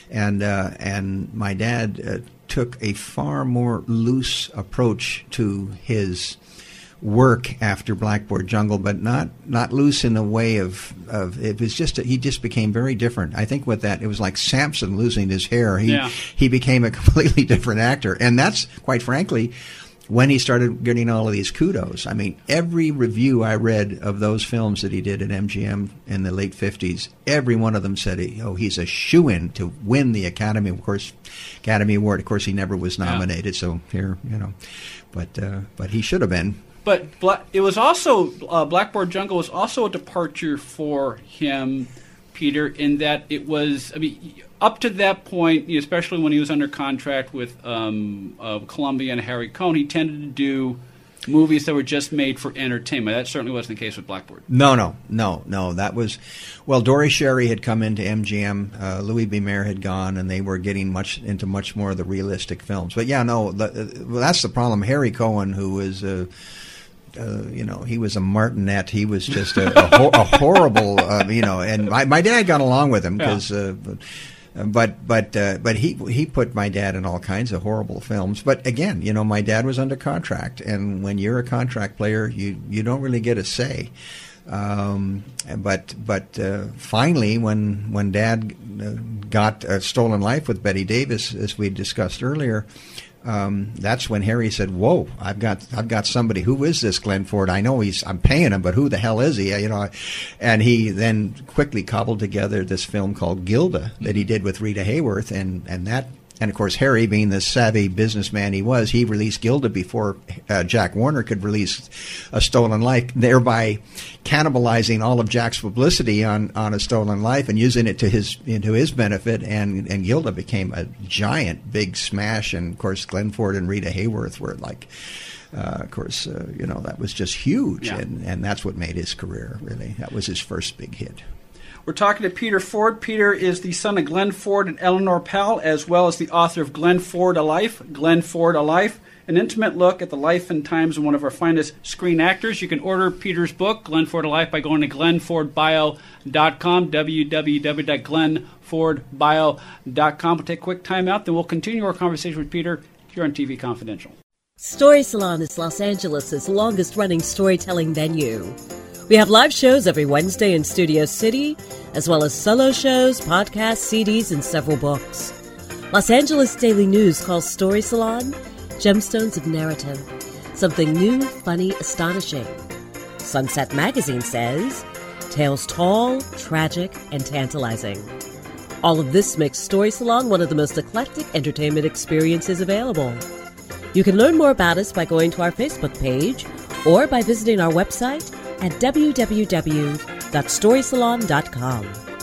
And my dad took a far more loose approach to his work after Blackboard Jungle, but not loose in a way of it was just he just became very different. I think with that, it was like Samson losing his hair. He became a completely different actor, and that's, quite frankly, when he started getting all of these kudos. I mean, every review I read of those films that he did at MGM in the late 50s, every one of them said, he's a shoo-in to win the Academy Award. Of course, he never was nominated, so here, but he should have been. But it was also, Blackboard Jungle was also a departure for him Peter, in that it was, up to that point, especially when he was under contract with Columbia and Harry Cohn, he tended to do movies that were just made for entertainment. That certainly wasn't the case with Blackboard. No. That was, Dory Sherry had come into MGM, Louis B. Mayer had gone, and they were getting into much more of the realistic films. But that's the problem. Harry Cohn, who was he was a martinet. He was just a horrible, and my dad got along with him because. But he put my dad in all kinds of horrible films. But again, my dad was under contract, and when you're a contract player, you don't really get a say. But finally, when Dad got Stolen Life with Bette Davis, as we discussed earlier, that's when Harry said, "Whoa, I've got somebody. Who is this Glenn Ford? I know I'm paying him, but who the hell is he?" And he then quickly cobbled together this film called Gilda that he did with Rita Hayworth, and of course Harry, being the savvy businessman he was, he released Gilda before Jack Warner could release A Stolen Life, thereby cannibalizing all of Jack's publicity on A Stolen Life and using it into his benefit. And Gilda became a giant, big smash. And of course, Glenn Ford and Rita Hayworth were like, that was just huge, and that's what made his career. Really, that was his first big hit. We're talking to Peter Ford. Peter is the son of Glenn Ford and Eleanor Powell, as well as the author of Glenn Ford, A Life, Glenn Ford, A Life, an intimate look at the life and times of one of our finest screen actors. You can order Peter's book, Glenn Ford, A Life, by going to glennfordbio.com, www.glennfordbio.com. We'll take a quick time out, then we'll continue our conversation with Peter here on TV Confidential. Story Salon is Los Angeles' longest-running storytelling venue. We have live shows every Wednesday in Studio City, as well as solo shows, podcasts, CDs, and several books. Los Angeles Daily News calls Story Salon Gemstones of Narrative, something new, funny, astonishing. Sunset Magazine says tales tall, tragic, and tantalizing. All of this makes Story Salon one of the most eclectic entertainment experiences available. You can learn more about us by going to our Facebook page or by visiting our website at www.storysalon.com.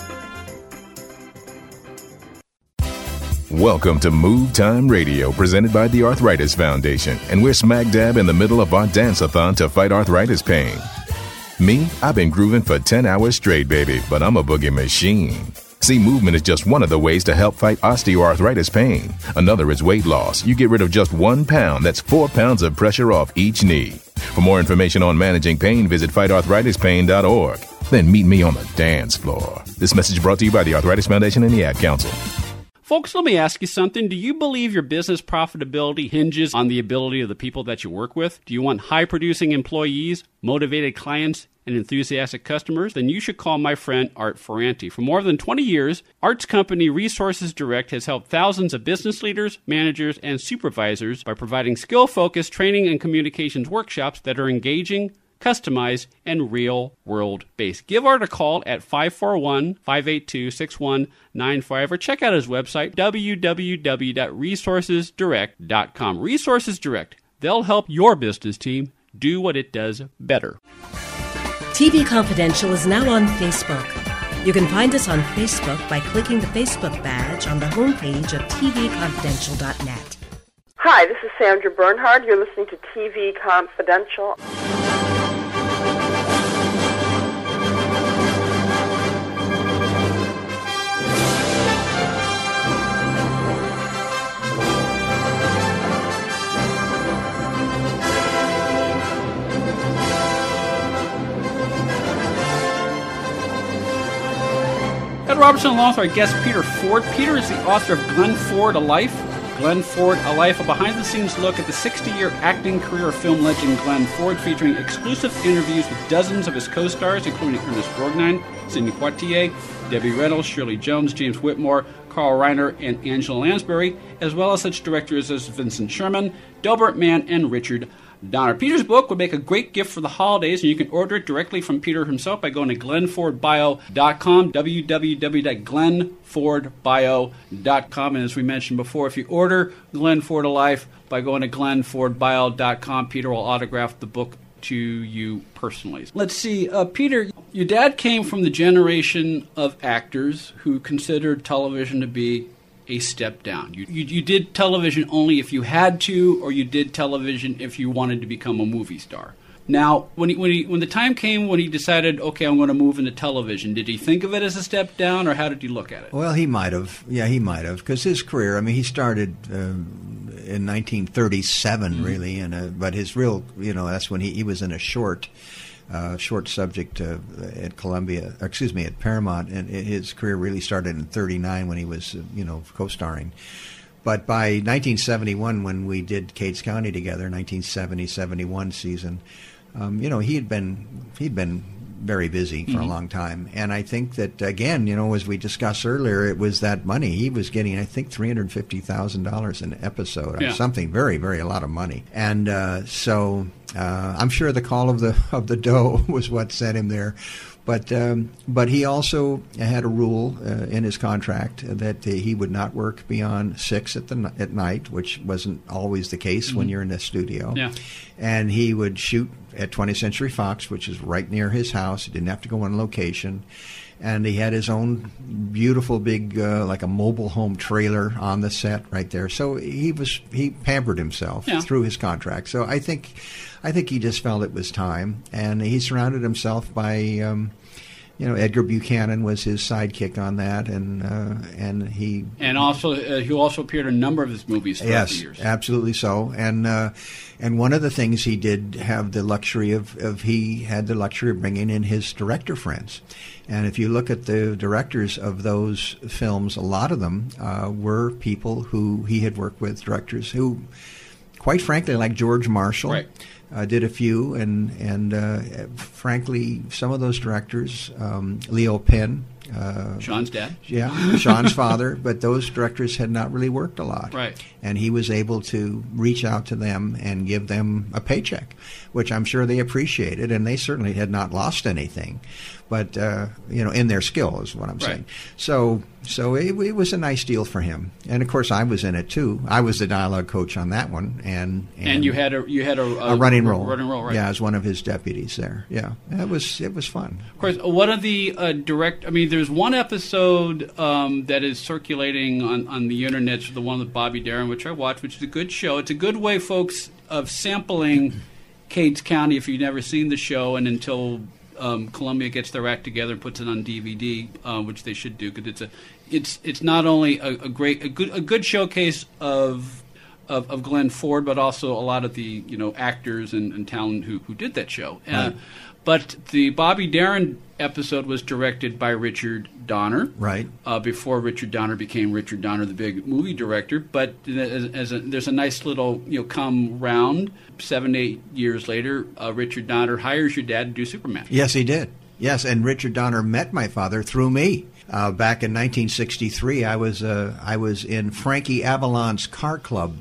Welcome to Move Time Radio, presented by the Arthritis Foundation, and we're smack dab in the middle of our dance-a-thon to fight arthritis pain. Me, I've been grooving for 10 hours straight, baby, but I'm a boogie machine. See, movement is just one of the ways to help fight osteoarthritis pain. Another is weight loss. You get rid of just 1 pound. That's 4 pounds of pressure off each knee. For more information on managing pain, visit fightarthritispain.org. Then meet me on the dance floor. This message brought to you by the Arthritis Foundation and the Ad Council. Folks, let me ask you something. Do you believe your business profitability hinges on the ability of the people that you work with? Do you want high-producing employees, motivated clients, and enthusiastic customers? Then you should call my friend Art Ferranti. For more than 20 years, Art's company Resources Direct has helped thousands of business leaders, managers, and supervisors by providing skill-focused training and communications workshops that are engaging, customized, and real-world based. Give Art a call at 541-582-6195 or check out his website, www.resourcesdirect.com. Resources Direct. They'll help your business team do what it does better. TV Confidential is now on Facebook. You can find us on Facebook by clicking the Facebook badge on the homepage of tvconfidential.net. Hi, this is Sandra Bernhard. You're listening to TV Confidential. Ed Robertson, along with our guest Peter Ford. Peter is the author of Glenn Ford, A Life. Glenn Ford, A Life, a behind-the-scenes look at the 60-year acting career of film legend Glenn Ford, featuring exclusive interviews with dozens of his co-stars, including Ernest Borgnine, Sidney Poitier, Debbie Reynolds, Shirley Jones, James Whitmore, Carl Reiner, and Angela Lansbury, as well as such directors as Vincent Sherman, Delbert Mann, and Richard Donner. Peter's book would make a great gift for the holidays, and you can order it directly from Peter himself by going to glennfordbio.com, www.glennfordbio.com. And as we mentioned before, if you order Glenn Ford, A Life by going to glennfordbio.com, Peter will autograph the book to you personally? Let's see, Peter, your dad came from the generation of actors who considered television to be a step down. You did television only if you had to, or you did television if you wanted to become a movie star. Now, when the time came when he decided, okay, I'm going to move into television, did he think of it as a step down, or how did he look at it? Well, he might have. Yeah, he might have, because his career, I mean, he started in 1937, really, but his real, that's when he was in a short subject at Columbia, at Paramount, and his career really started in 1939 when he was, co-starring. But by 1971, when we did Cades County together, 1970-71 season, he'd been very busy for a long time. And I think that, again, as we discussed earlier, it was that money. He was getting, I think, $350,000 an episode, or something very, very a lot of money. And so I'm sure the call of the dough was what sent him there. But he also had a rule in his contract that he would not work beyond 6 at night, which wasn't always the case when you're in the studio. Yeah. And he would shoot at 20th Century Fox, which is right near his house. He didn't have to go on location. And he had his own beautiful big, like a mobile home trailer on the set right there. So he pampered himself through his contract. So I think he just felt it was time, and he surrounded himself by, Edgar Buchanan was his sidekick on that, and he also appeared in a number of his movies throughout the years. Yes, absolutely so. And one of the things he did have the luxury of he had the luxury of bringing in his director friends. And if you look at the directors of those films, a lot of them were people who he had worked with, directors who, quite frankly, like George Marshall. Right. Did a few, and frankly, some of those directors, Leo Penn, Sean's dad, Sean's father, but those directors had not really worked a lot, right? And he was able to reach out to them and give them a paycheck, which I'm sure they appreciated, and they certainly had not lost anything, but in their skill is what I'm saying. So it was a nice deal for him, and of course I was in it too. I was the dialogue coach on that one, and you had a running role, right? Yeah, as one of his deputies there. Yeah, it was fun. Of course, one of the there's one episode that is circulating on the internet, the one with Bobby Darin, which I watched, which is a good show. It's a good way, folks, of sampling Cades County if you've never seen the show, and until Columbia gets their act together and puts it on DVD, which they should do, because it's not only a good showcase of Glenn Ford, but also a lot of the actors and talent who did that show. Right. But the Bobby Darin episode was directed by Richard Donner, right? Before Richard Donner became Richard Donner, the big movie director. But there's a nice little come round. 7-8 years later, Richard Donner hires your dad to do Superman. Yes, he did. Yes, and Richard Donner met my father through me. Back in 1963, I was in Frankie Avalon's Car Club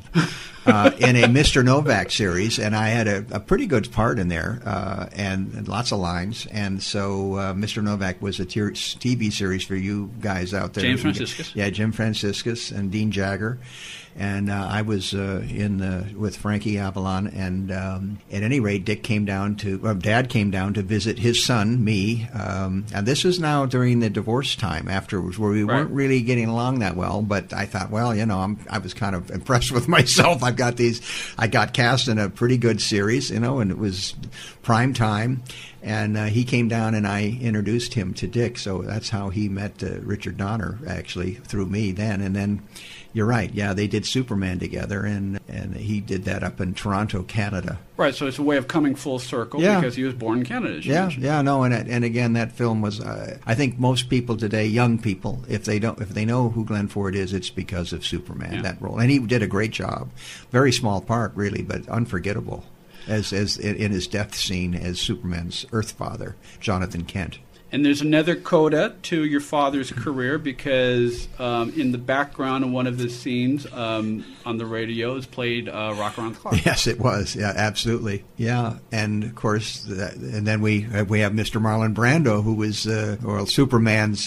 in a Mr. Novak series, and I had a pretty good part in there and lots of lines. And so Mr. Novak was a TV series for you guys out there. James Franciscus. Yeah, Jim Franciscus and Dean Jagger. And I was with Frankie Avalon, and at any rate, Dad came down to visit his son, me. And this was now during the divorce time afterwards, where we weren't really getting along that well. But I thought, well, I was kind of impressed with myself. I got cast in a pretty good series, and it was prime time. And he came down, and I introduced him to Dick. So that's how he met Richard Donner, actually, through me then. And then, you're right, yeah, they did Superman together, and he did that up in Toronto, Canada. Right, so it's a way of coming full circle because he was born in Canada, as you mentioned. And again, that film was, I think most people today, young people, if they know who Glenn Ford is, it's because of Superman, that role. And he did a great job. Very small part, really, but unforgettable. As in his death scene as Superman's Earth father, Jonathan Kent. And there's another coda to your father's career, because in the background of one of the scenes on the radio is played Rock Around the Clock. Yes, it was. Yeah, absolutely. Yeah, and of course, and then we have Mr. Marlon Brando, who was Superman's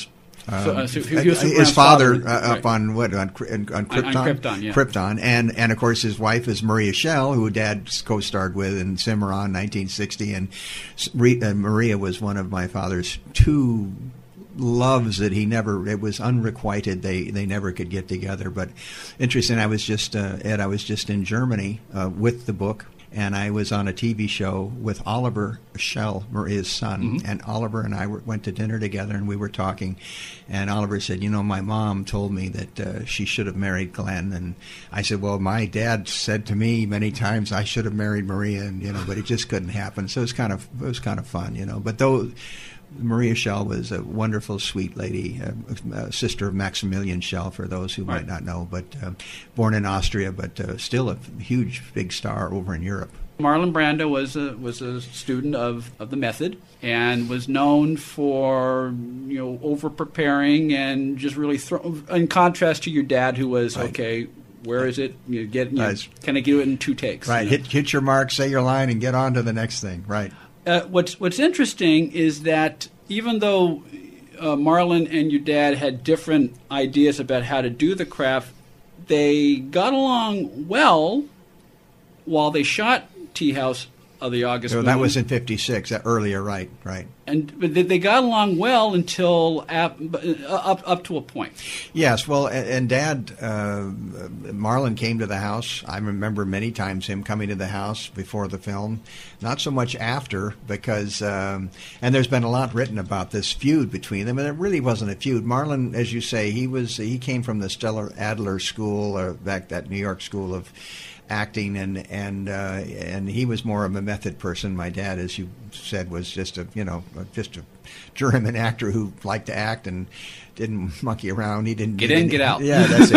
his father up on what on Krypton? On Krypton, yeah. Krypton, and of course his wife is Maria Schell, who Dad co-starred with in Cimarron, 1960, and Maria was one of my father's two loves that it was unrequited. They never could get together. But interesting, I was just in Germany with the book, and I was on a TV show with Oliver Schell, Maria's son, and Oliver and I went to dinner together, and we were talking, and Oliver said, my mom told me that she should have married Glenn, and I said, well, my dad said to me many times I should have married Maria, and but it just couldn't happen. So it was kind of fun, But though Maria Schell was a wonderful, sweet lady, sister of Maximilian Schell, for those who might not know, but born in Austria, but still a huge, big star over in Europe. Marlon Brando was a student of the method and was known for over preparing and just really in contrast to your dad, who was okay. Where is it? Can I do it in 2 takes? Right. Hit your mark, say your line, and get on to the next thing. Right. What's interesting is that even though Marlon and your dad had different ideas about how to do the craft, they got along well while they shot Tea House of the August Moon. That was in '56. Earlier, right. But they got along well until up to a point. Yes, well, and Dad, Marlon came to the house. I remember many times him coming to the house before the film, not so much after, because and there's been a lot written about this feud between them, and it really wasn't a feud. Marlon, as you say, he came from the Stella Adler School, back that New York School of acting, and he was more of a method person. My dad, as you said, was just a German actor who liked to act and didn't monkey around. He didn't get in, get out. Yeah, that's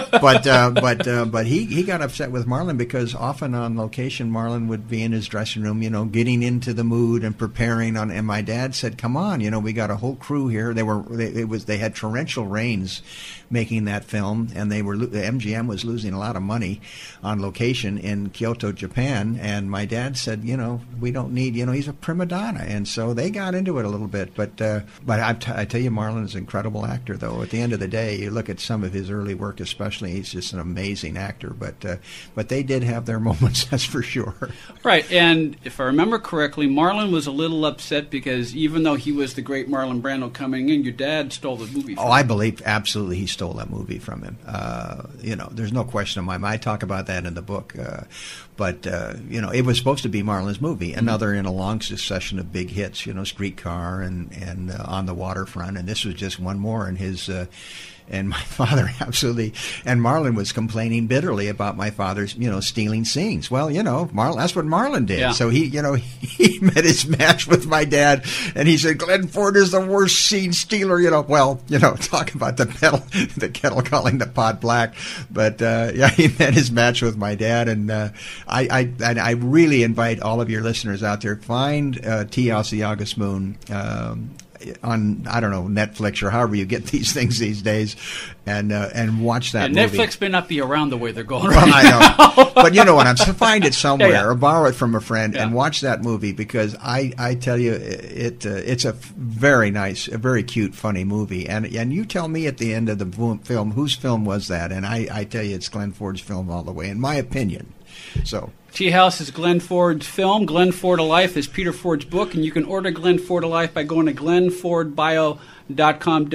it. But he got upset with Marlon because often on location, Marlon would be in his dressing room, getting into the mood and preparing on. And my dad said, "Come on, we got a whole crew here." They had torrential rains making that film, and MGM was losing a lot of money on location in Kyoto, Japan. And my dad said, we don't need, he's a prima donna, and so they got into it a little bit. But I tell you, Marlon is an incredible actor, though. At the end of the day, you look at some of his early work, especially, he's just an amazing actor. But they did have their moments, that's for sure. Right, and if I remember correctly, Marlon was a little upset because even though he was the great Marlon Brando coming in, your dad stole the movie from him. I believe absolutely he stole that movie from him. There's no question in my mind. I talk about that in the book. But it was supposed to be Marlon's movie, another in a long succession of big hits, Streetcar and On the Waterfront, and this was just one more in his. And my father absolutely, and Marlon was complaining bitterly about my father's, stealing scenes. Well, Marlon, that's what Marlon did. Yeah. So he met his match with my dad, and he said, Glenn Ford is the worst scene stealer, talk about the kettle calling the pot black. But, he met his match with my dad, and I really invite all of your listeners out there, find Tea House of the August Moon, on, I don't know, Netflix or however you get these things these days, and watch that movie. Netflix may not be around the way they're going right now. I know. But you know what, find it somewhere or borrow it from a friend and watch that movie, because I tell you, it's a very nice, a very cute, funny movie. And you tell me at the end of the film, whose film was that? And I tell you, it's Glenn Ford's film all the way, in my opinion. So Tea House is Glenn Ford's film. Glenn Ford Alive is Peter Ford's book, and you can order Glenn Ford Alive by going to glennfordbio.com,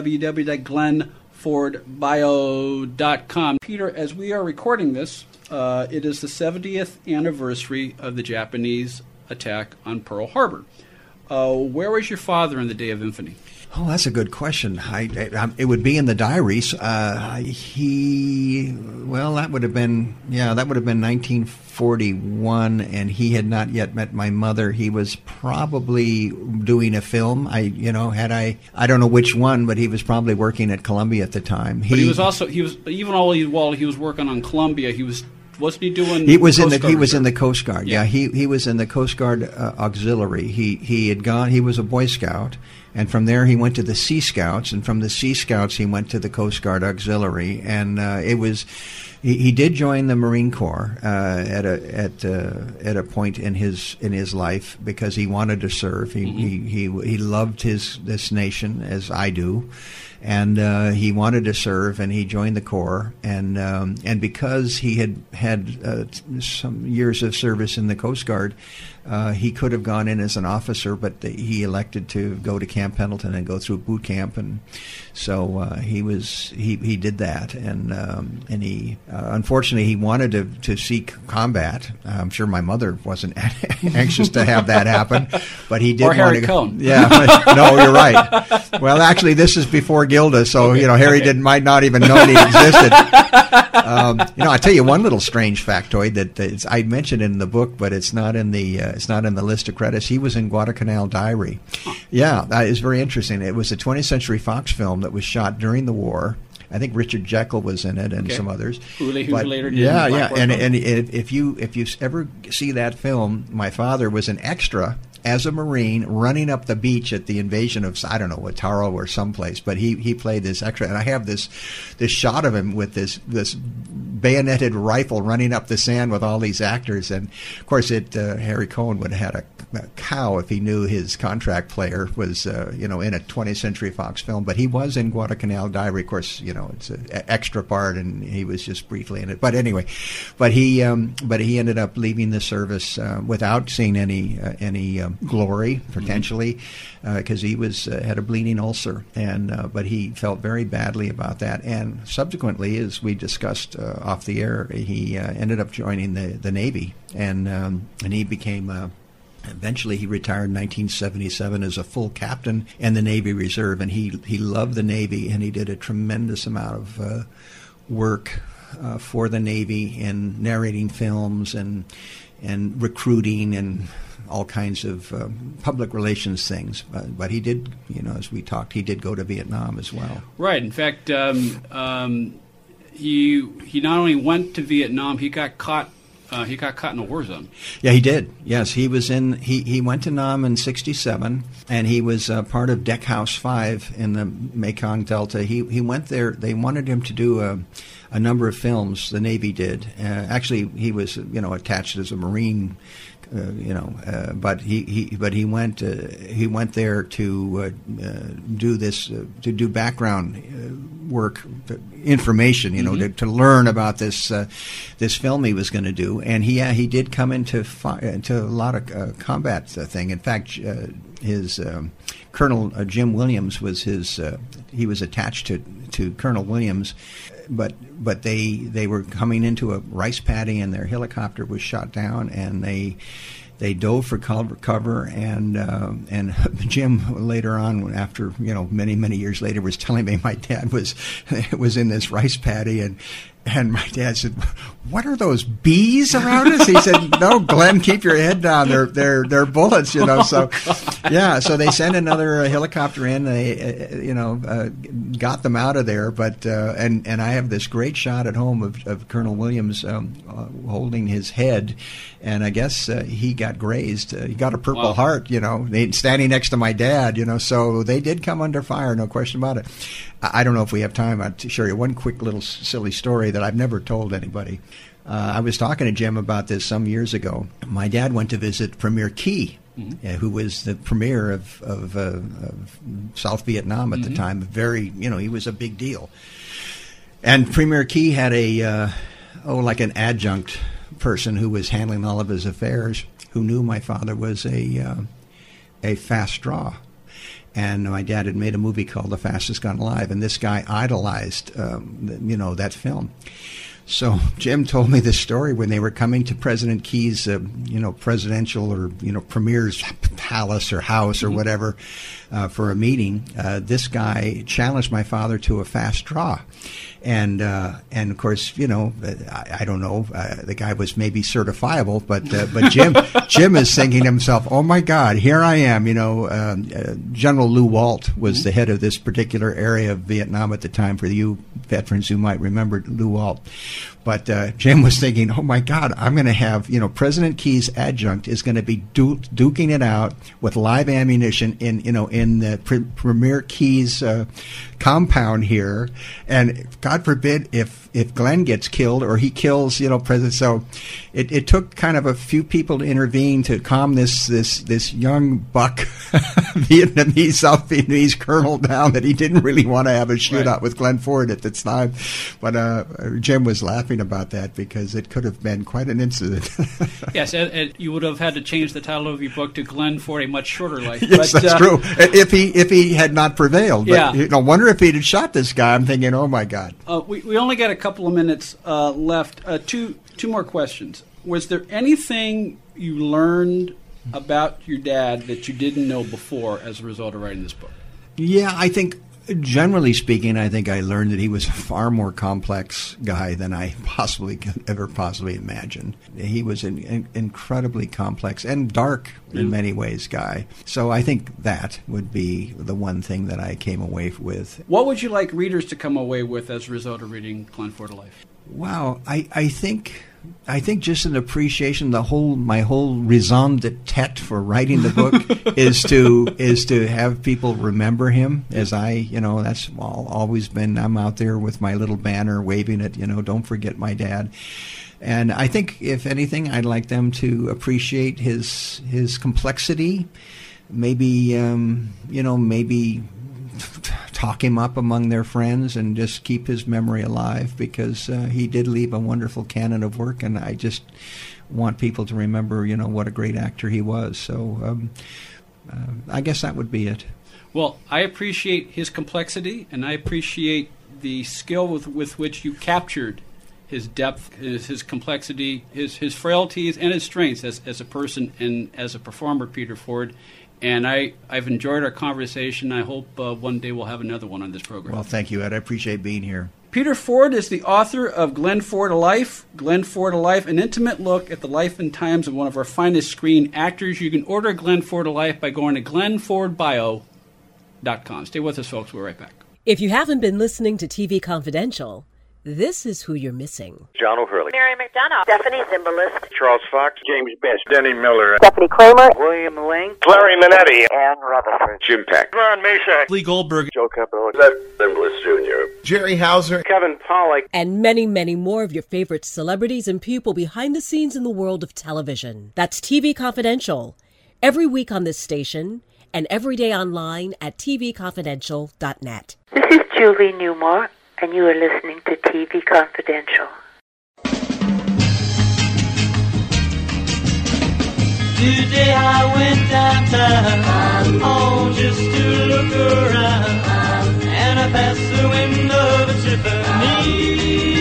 www.glennfordbio.com. Peter, as we are recording this, it is the 70th anniversary of the Japanese attack on Pearl Harbor. Where was your father on the day of infamy? Oh, that's a good question. It would be in the diaries. That would have been 1941, and he had not yet met my mother. He was probably doing a film. I don't know which one, but he was probably working at Columbia at the time. But he was while he was working on Columbia, wasn't he doing? He was in the Coast Guard. Yeah, he was in the Coast Guard Auxiliary. He had gone. He was a Boy Scout. And from there, he went to the Sea Scouts, and from the Sea Scouts, he went to the Coast Guard Auxiliary. And he did join the Marine Corps at a point in his life because he wanted to serve. He loved this nation as I do, and he wanted to serve, and he joined the Corps. And because he had some years of service in the Coast Guard, he could have gone in as an officer, but he elected to go to Camp Pendleton and go through boot camp, and so he did that, and he unfortunately he wanted to seek combat. I'm sure my mother wasn't anxious to have that happen, but he did. Or Harry Cohn. Yeah, no, you're right. Well, actually, this is before Gilda, so Harry might not even know he existed. I tell you one little strange factoid that I mentioned in the book, but it's not in the list of credits. He was in Guadalcanal Diary. Yeah, that is very interesting. It was a 20th Century Fox film that was shot during the war. I think Richard Jekyll was in it and some others. Who later did yeah. And if you ever see that film, my father was an extra as a Marine running up the beach at the invasion of, I don't know, Taro or someplace, but he played this extra, and I have this shot of him with this bayoneted rifle running up the sand with all these actors, and of course Harry Cohn would have had a cow if he knew his contract player was in a 20th Century Fox film, but he was in Guadalcanal Diary. Of course, it's an extra part, and he was just briefly in it. But anyway, he ended up leaving the service without seeing any glory potentially, because he had a bleeding ulcer, and but he felt very badly about that. And subsequently, as we discussed off the air, he ended up joining the Navy, and he became. Eventually, he retired in 1977 as a full captain in the Navy Reserve, and he loved the Navy, and he did a tremendous amount of work for the Navy in narrating films and recruiting and all kinds of public relations things. But he did, as we talked, he did go to Vietnam as well. Right. In fact, he not only went to Vietnam, he got caught in a war zone. Yeah, he did. Yes, he was in. He went to Nam in '67, and he was part of Deck House 5 in the Mekong Delta. He went there. They wanted him to do a number of films. The Navy did. Actually, he was attached as a Marine. But he went there to do this to do background work, information, to learn about this film he was going to do, and he did come into a lot of combat thing. In fact, his Colonel Jim Williams was he was attached to Colonel Williams. But they were coming into a rice paddy, and their helicopter was shot down, and they dove for cover, and Jim later on, after many years later, was telling me my dad was in this rice paddy, and my dad said, "What are those bees around us?" He said, "No, Glenn, keep your head down. They're bullets, So yeah, so they sent another helicopter in. They got them out of there. But and I have this great shot at home of Colonel Williams holding his head, and I guess he got grazed. He got a Purple Heart, standing next to my dad. So they did come under fire, no question about it. I don't know if we have time to share you one quick little silly story that I've never told anybody. I was talking to Jim about this some years ago. My dad went to visit Premier Key, who was the premier of South Vietnam at the time. Very, he was a big deal. And Premier Key had like an adjunct person who was handling all of his affairs, who knew my father was a fast draw. And my dad had made a movie called The Fastest Gun Alive, and this guy idolized, that film. So Jim told me this story when they were coming to President Key's, presidential or, premier's palace or house or whatever for a meeting. This guy challenged my father to a fast draw. And of course, I don't know. The guy was maybe certifiable, but Jim is thinking to himself, "Oh my God, here I am." General Lew Walt was the head of this particular area of Vietnam at the time. For you veterans who might remember Lew Walt, but Jim was thinking, "Oh my God, I'm going to have President Key's adjunct is going to be duking it out with live ammunition in in the Premier Keys compound here, and God forbid if Glenn gets killed or he kills, President. So it took kind of a few people to intervene to calm this young buck Vietnamese, South Vietnamese colonel down, that he didn't really want to have a shootout with Glenn Ford at the time. But Jim was laughing about that because it could have been quite an incident. Yes, and you would have had to change the title of your book to Glenn Ford: A Much Shorter Life. Yes, that's true. If he had not prevailed. But, yeah. Wonder if he'd have shot this guy. I'm thinking, oh my God. We only got a couple of minutes left. Two more questions. Was there anything you learned about your dad that you didn't know before as a result of writing this book? Yeah, I think, generally speaking, I learned that he was a far more complex guy than I could ever possibly imagine. He was an incredibly complex and dark in many ways guy. So I think that would be the one thing that I came away with. What would you like readers to come away with as a result of reading Glenn Ford: A Life? Wow, I think just an appreciation. My whole raison d'etre for writing the book is to have people remember him. As that's always been. I'm out there with my little banner waving it. Don't forget my dad. And I think, if anything, I'd like them to appreciate his complexity. Maybe maybe talk him up among their friends and just keep his memory alive, because he did leave a wonderful canon of work, and I just want people to remember, what a great actor he was. So I guess that would be it. Well, I appreciate his complexity, and I appreciate the skill with which you captured his depth, his complexity, his frailties, and his strengths as a person and as a performer, Peter Ford. And I've enjoyed our conversation. I hope one day we'll have another one on this program. Well, thank you, Ed. I appreciate being here. Peter Ford is the author of Glenn Ford: A Life. Glenn Ford: A Life, an intimate look at the life and times of one of our finest screen actors. You can order Glenn Ford: A Life by going to glennfordbio.com. Stay with us, folks. We'll be right back. If you haven't been listening to TV Confidential, this is who you're missing. John O'Hurley. Mary McDonough. Stephanie Zimbalist. Charles Fox. James Best. Denny Miller. Stephanie Kramer. William Lang. Larry Minetti. Ann Rutherford. Jim Peck. Ron Masak. Lee Goldberg. Joe Capone. Les Zimbalist Jr. Jerry Hauser. Kevin Pollak. And many, many more of your favorite celebrities and people behind the scenes in the world of television. That's TV Confidential. Every week on this station and every day online at tvconfidential.net. This is Julie Newmar, and you are listening to TV Confidential. Today I went downtown, just to look around, and I passed the window of Tiffany.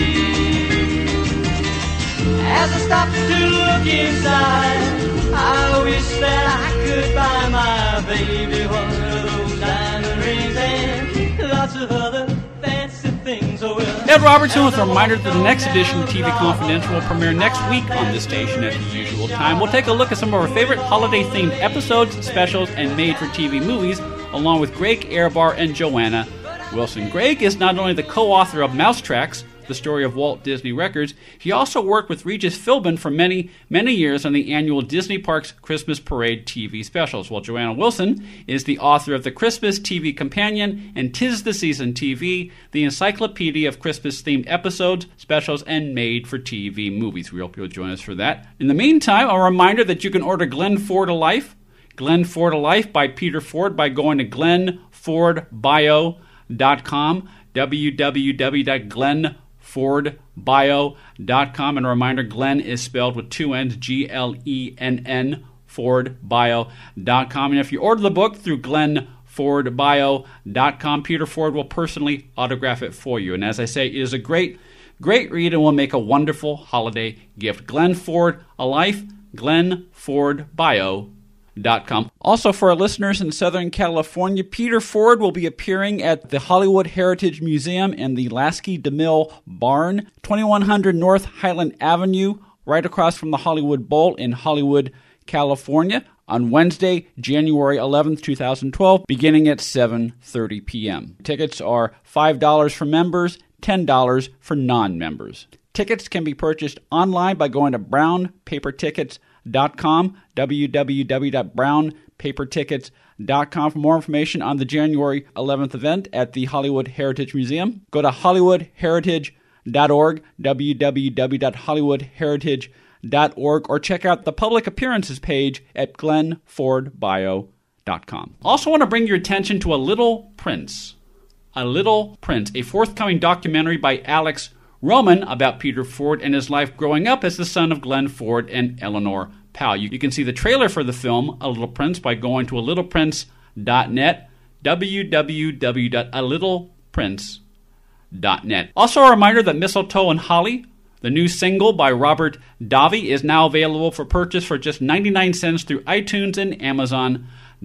As I stopped to look inside, I wish that I could buy my baby one of those diamond rings and lots of other fancy things. Ed Robertson with a reminder that the next edition of TV Confidential will premiere next week on this station at the usual time. We'll take a look at some of our favorite holiday-themed episodes, specials, and made-for-TV movies, along with Greg Ehrbar and Joanna Wilson. Greg is not only the co-author of Mousetracks, the story of Walt Disney Records, he also worked with Regis Philbin for many, many years on the annual Disney Parks Christmas Parade TV specials, while Joanna Wilson is the author of the Christmas TV Companion and 'Tis the Season TV, the encyclopedia of Christmas-themed episodes, specials, and made-for-TV movies. We hope you'll join us for that. In the meantime, a reminder that you can order Glenn Ford: A Life, Glenn Ford: A Life by Peter Ford by going to glennfordbio.com, www.glennfordbio.com. And a reminder, Glenn is spelled with two N's, Glenn, fordbio.com. And if you order the book through glennfordbio.com, Peter Ford will personally autograph it for you. And as I say, it is a great read and will make a wonderful holiday gift. Glenn Ford: A Life, glennfordbio.com. Also, for our listeners in Southern California, Peter Ford will be appearing at the Hollywood Heritage Museum and the Lasky DeMille Barn, 2100 North Highland Avenue, right across from the Hollywood Bowl in Hollywood, California, on Wednesday, January 11th, 2012, beginning at 7:30 p.m. Tickets are $5 for members, $10 for non-members. Tickets can be purchased online by going to brownpapertickets.com, www.brownpapertickets.com, papertickets.com for more information on the January 11th event at the Hollywood Heritage Museum. Go to hollywoodheritage.org, www.hollywoodheritage.org, or check out the public appearances page at glenfordbio.com. Also want to bring your attention to A Little Prince. A Little Prince, a forthcoming documentary by Alex Roman about Peter Ford and his life growing up as the son of Glenn Ford and Eleanor Powell. You can see the trailer for the film, A Little Prince, by going to alittleprince.net, www.alittleprince.net. Also a reminder that Mistletoe and Holly, the new single by Robert Davi, is now available for purchase for just 99 cents through iTunes and Amazon.com.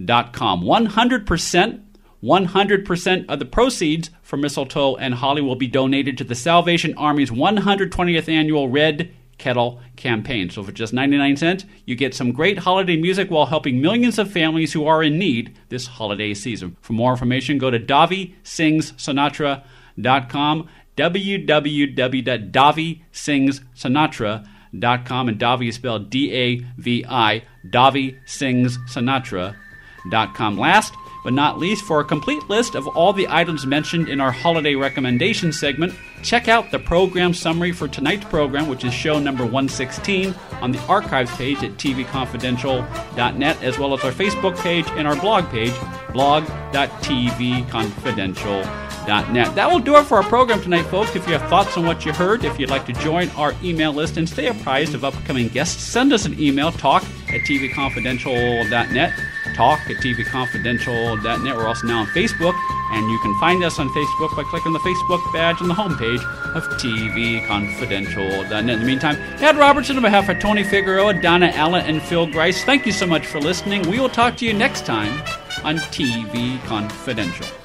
100% of the proceeds from Mistletoe and Holly will be donated to the Salvation Army's 120th annual Red Kettle campaign. So for just 99 cents, you get some great holiday music while helping millions of families who are in need this holiday season. For more information, go to DaviSingsSinatra.com, www.DaviSingsSinatra.com, and Davi is spelled D-A-V-I, DaviSingsSinatra.com. Last but not least, for a complete list of all the items mentioned in our holiday recommendation segment, check out the program summary for tonight's program, which is show number 116, on the archives page at tvconfidential.net, as well as our Facebook page and our blog page, blog.tvconfidential.net. That will do it for our program tonight, folks. If you have thoughts on what you heard, if you'd like to join our email list and stay apprised of upcoming guests, send us an email, talk@tvconfidential.net. talk@tvconfidential.net. We're also now on Facebook, and you can find us on Facebook by clicking the Facebook badge on the homepage of tvconfidential.net. In the meantime, Ed Robertson on behalf of Tony Figueroa, Donna Allen, and Phil Grice, thank you so much for listening. We will talk to you next time on TV Confidential.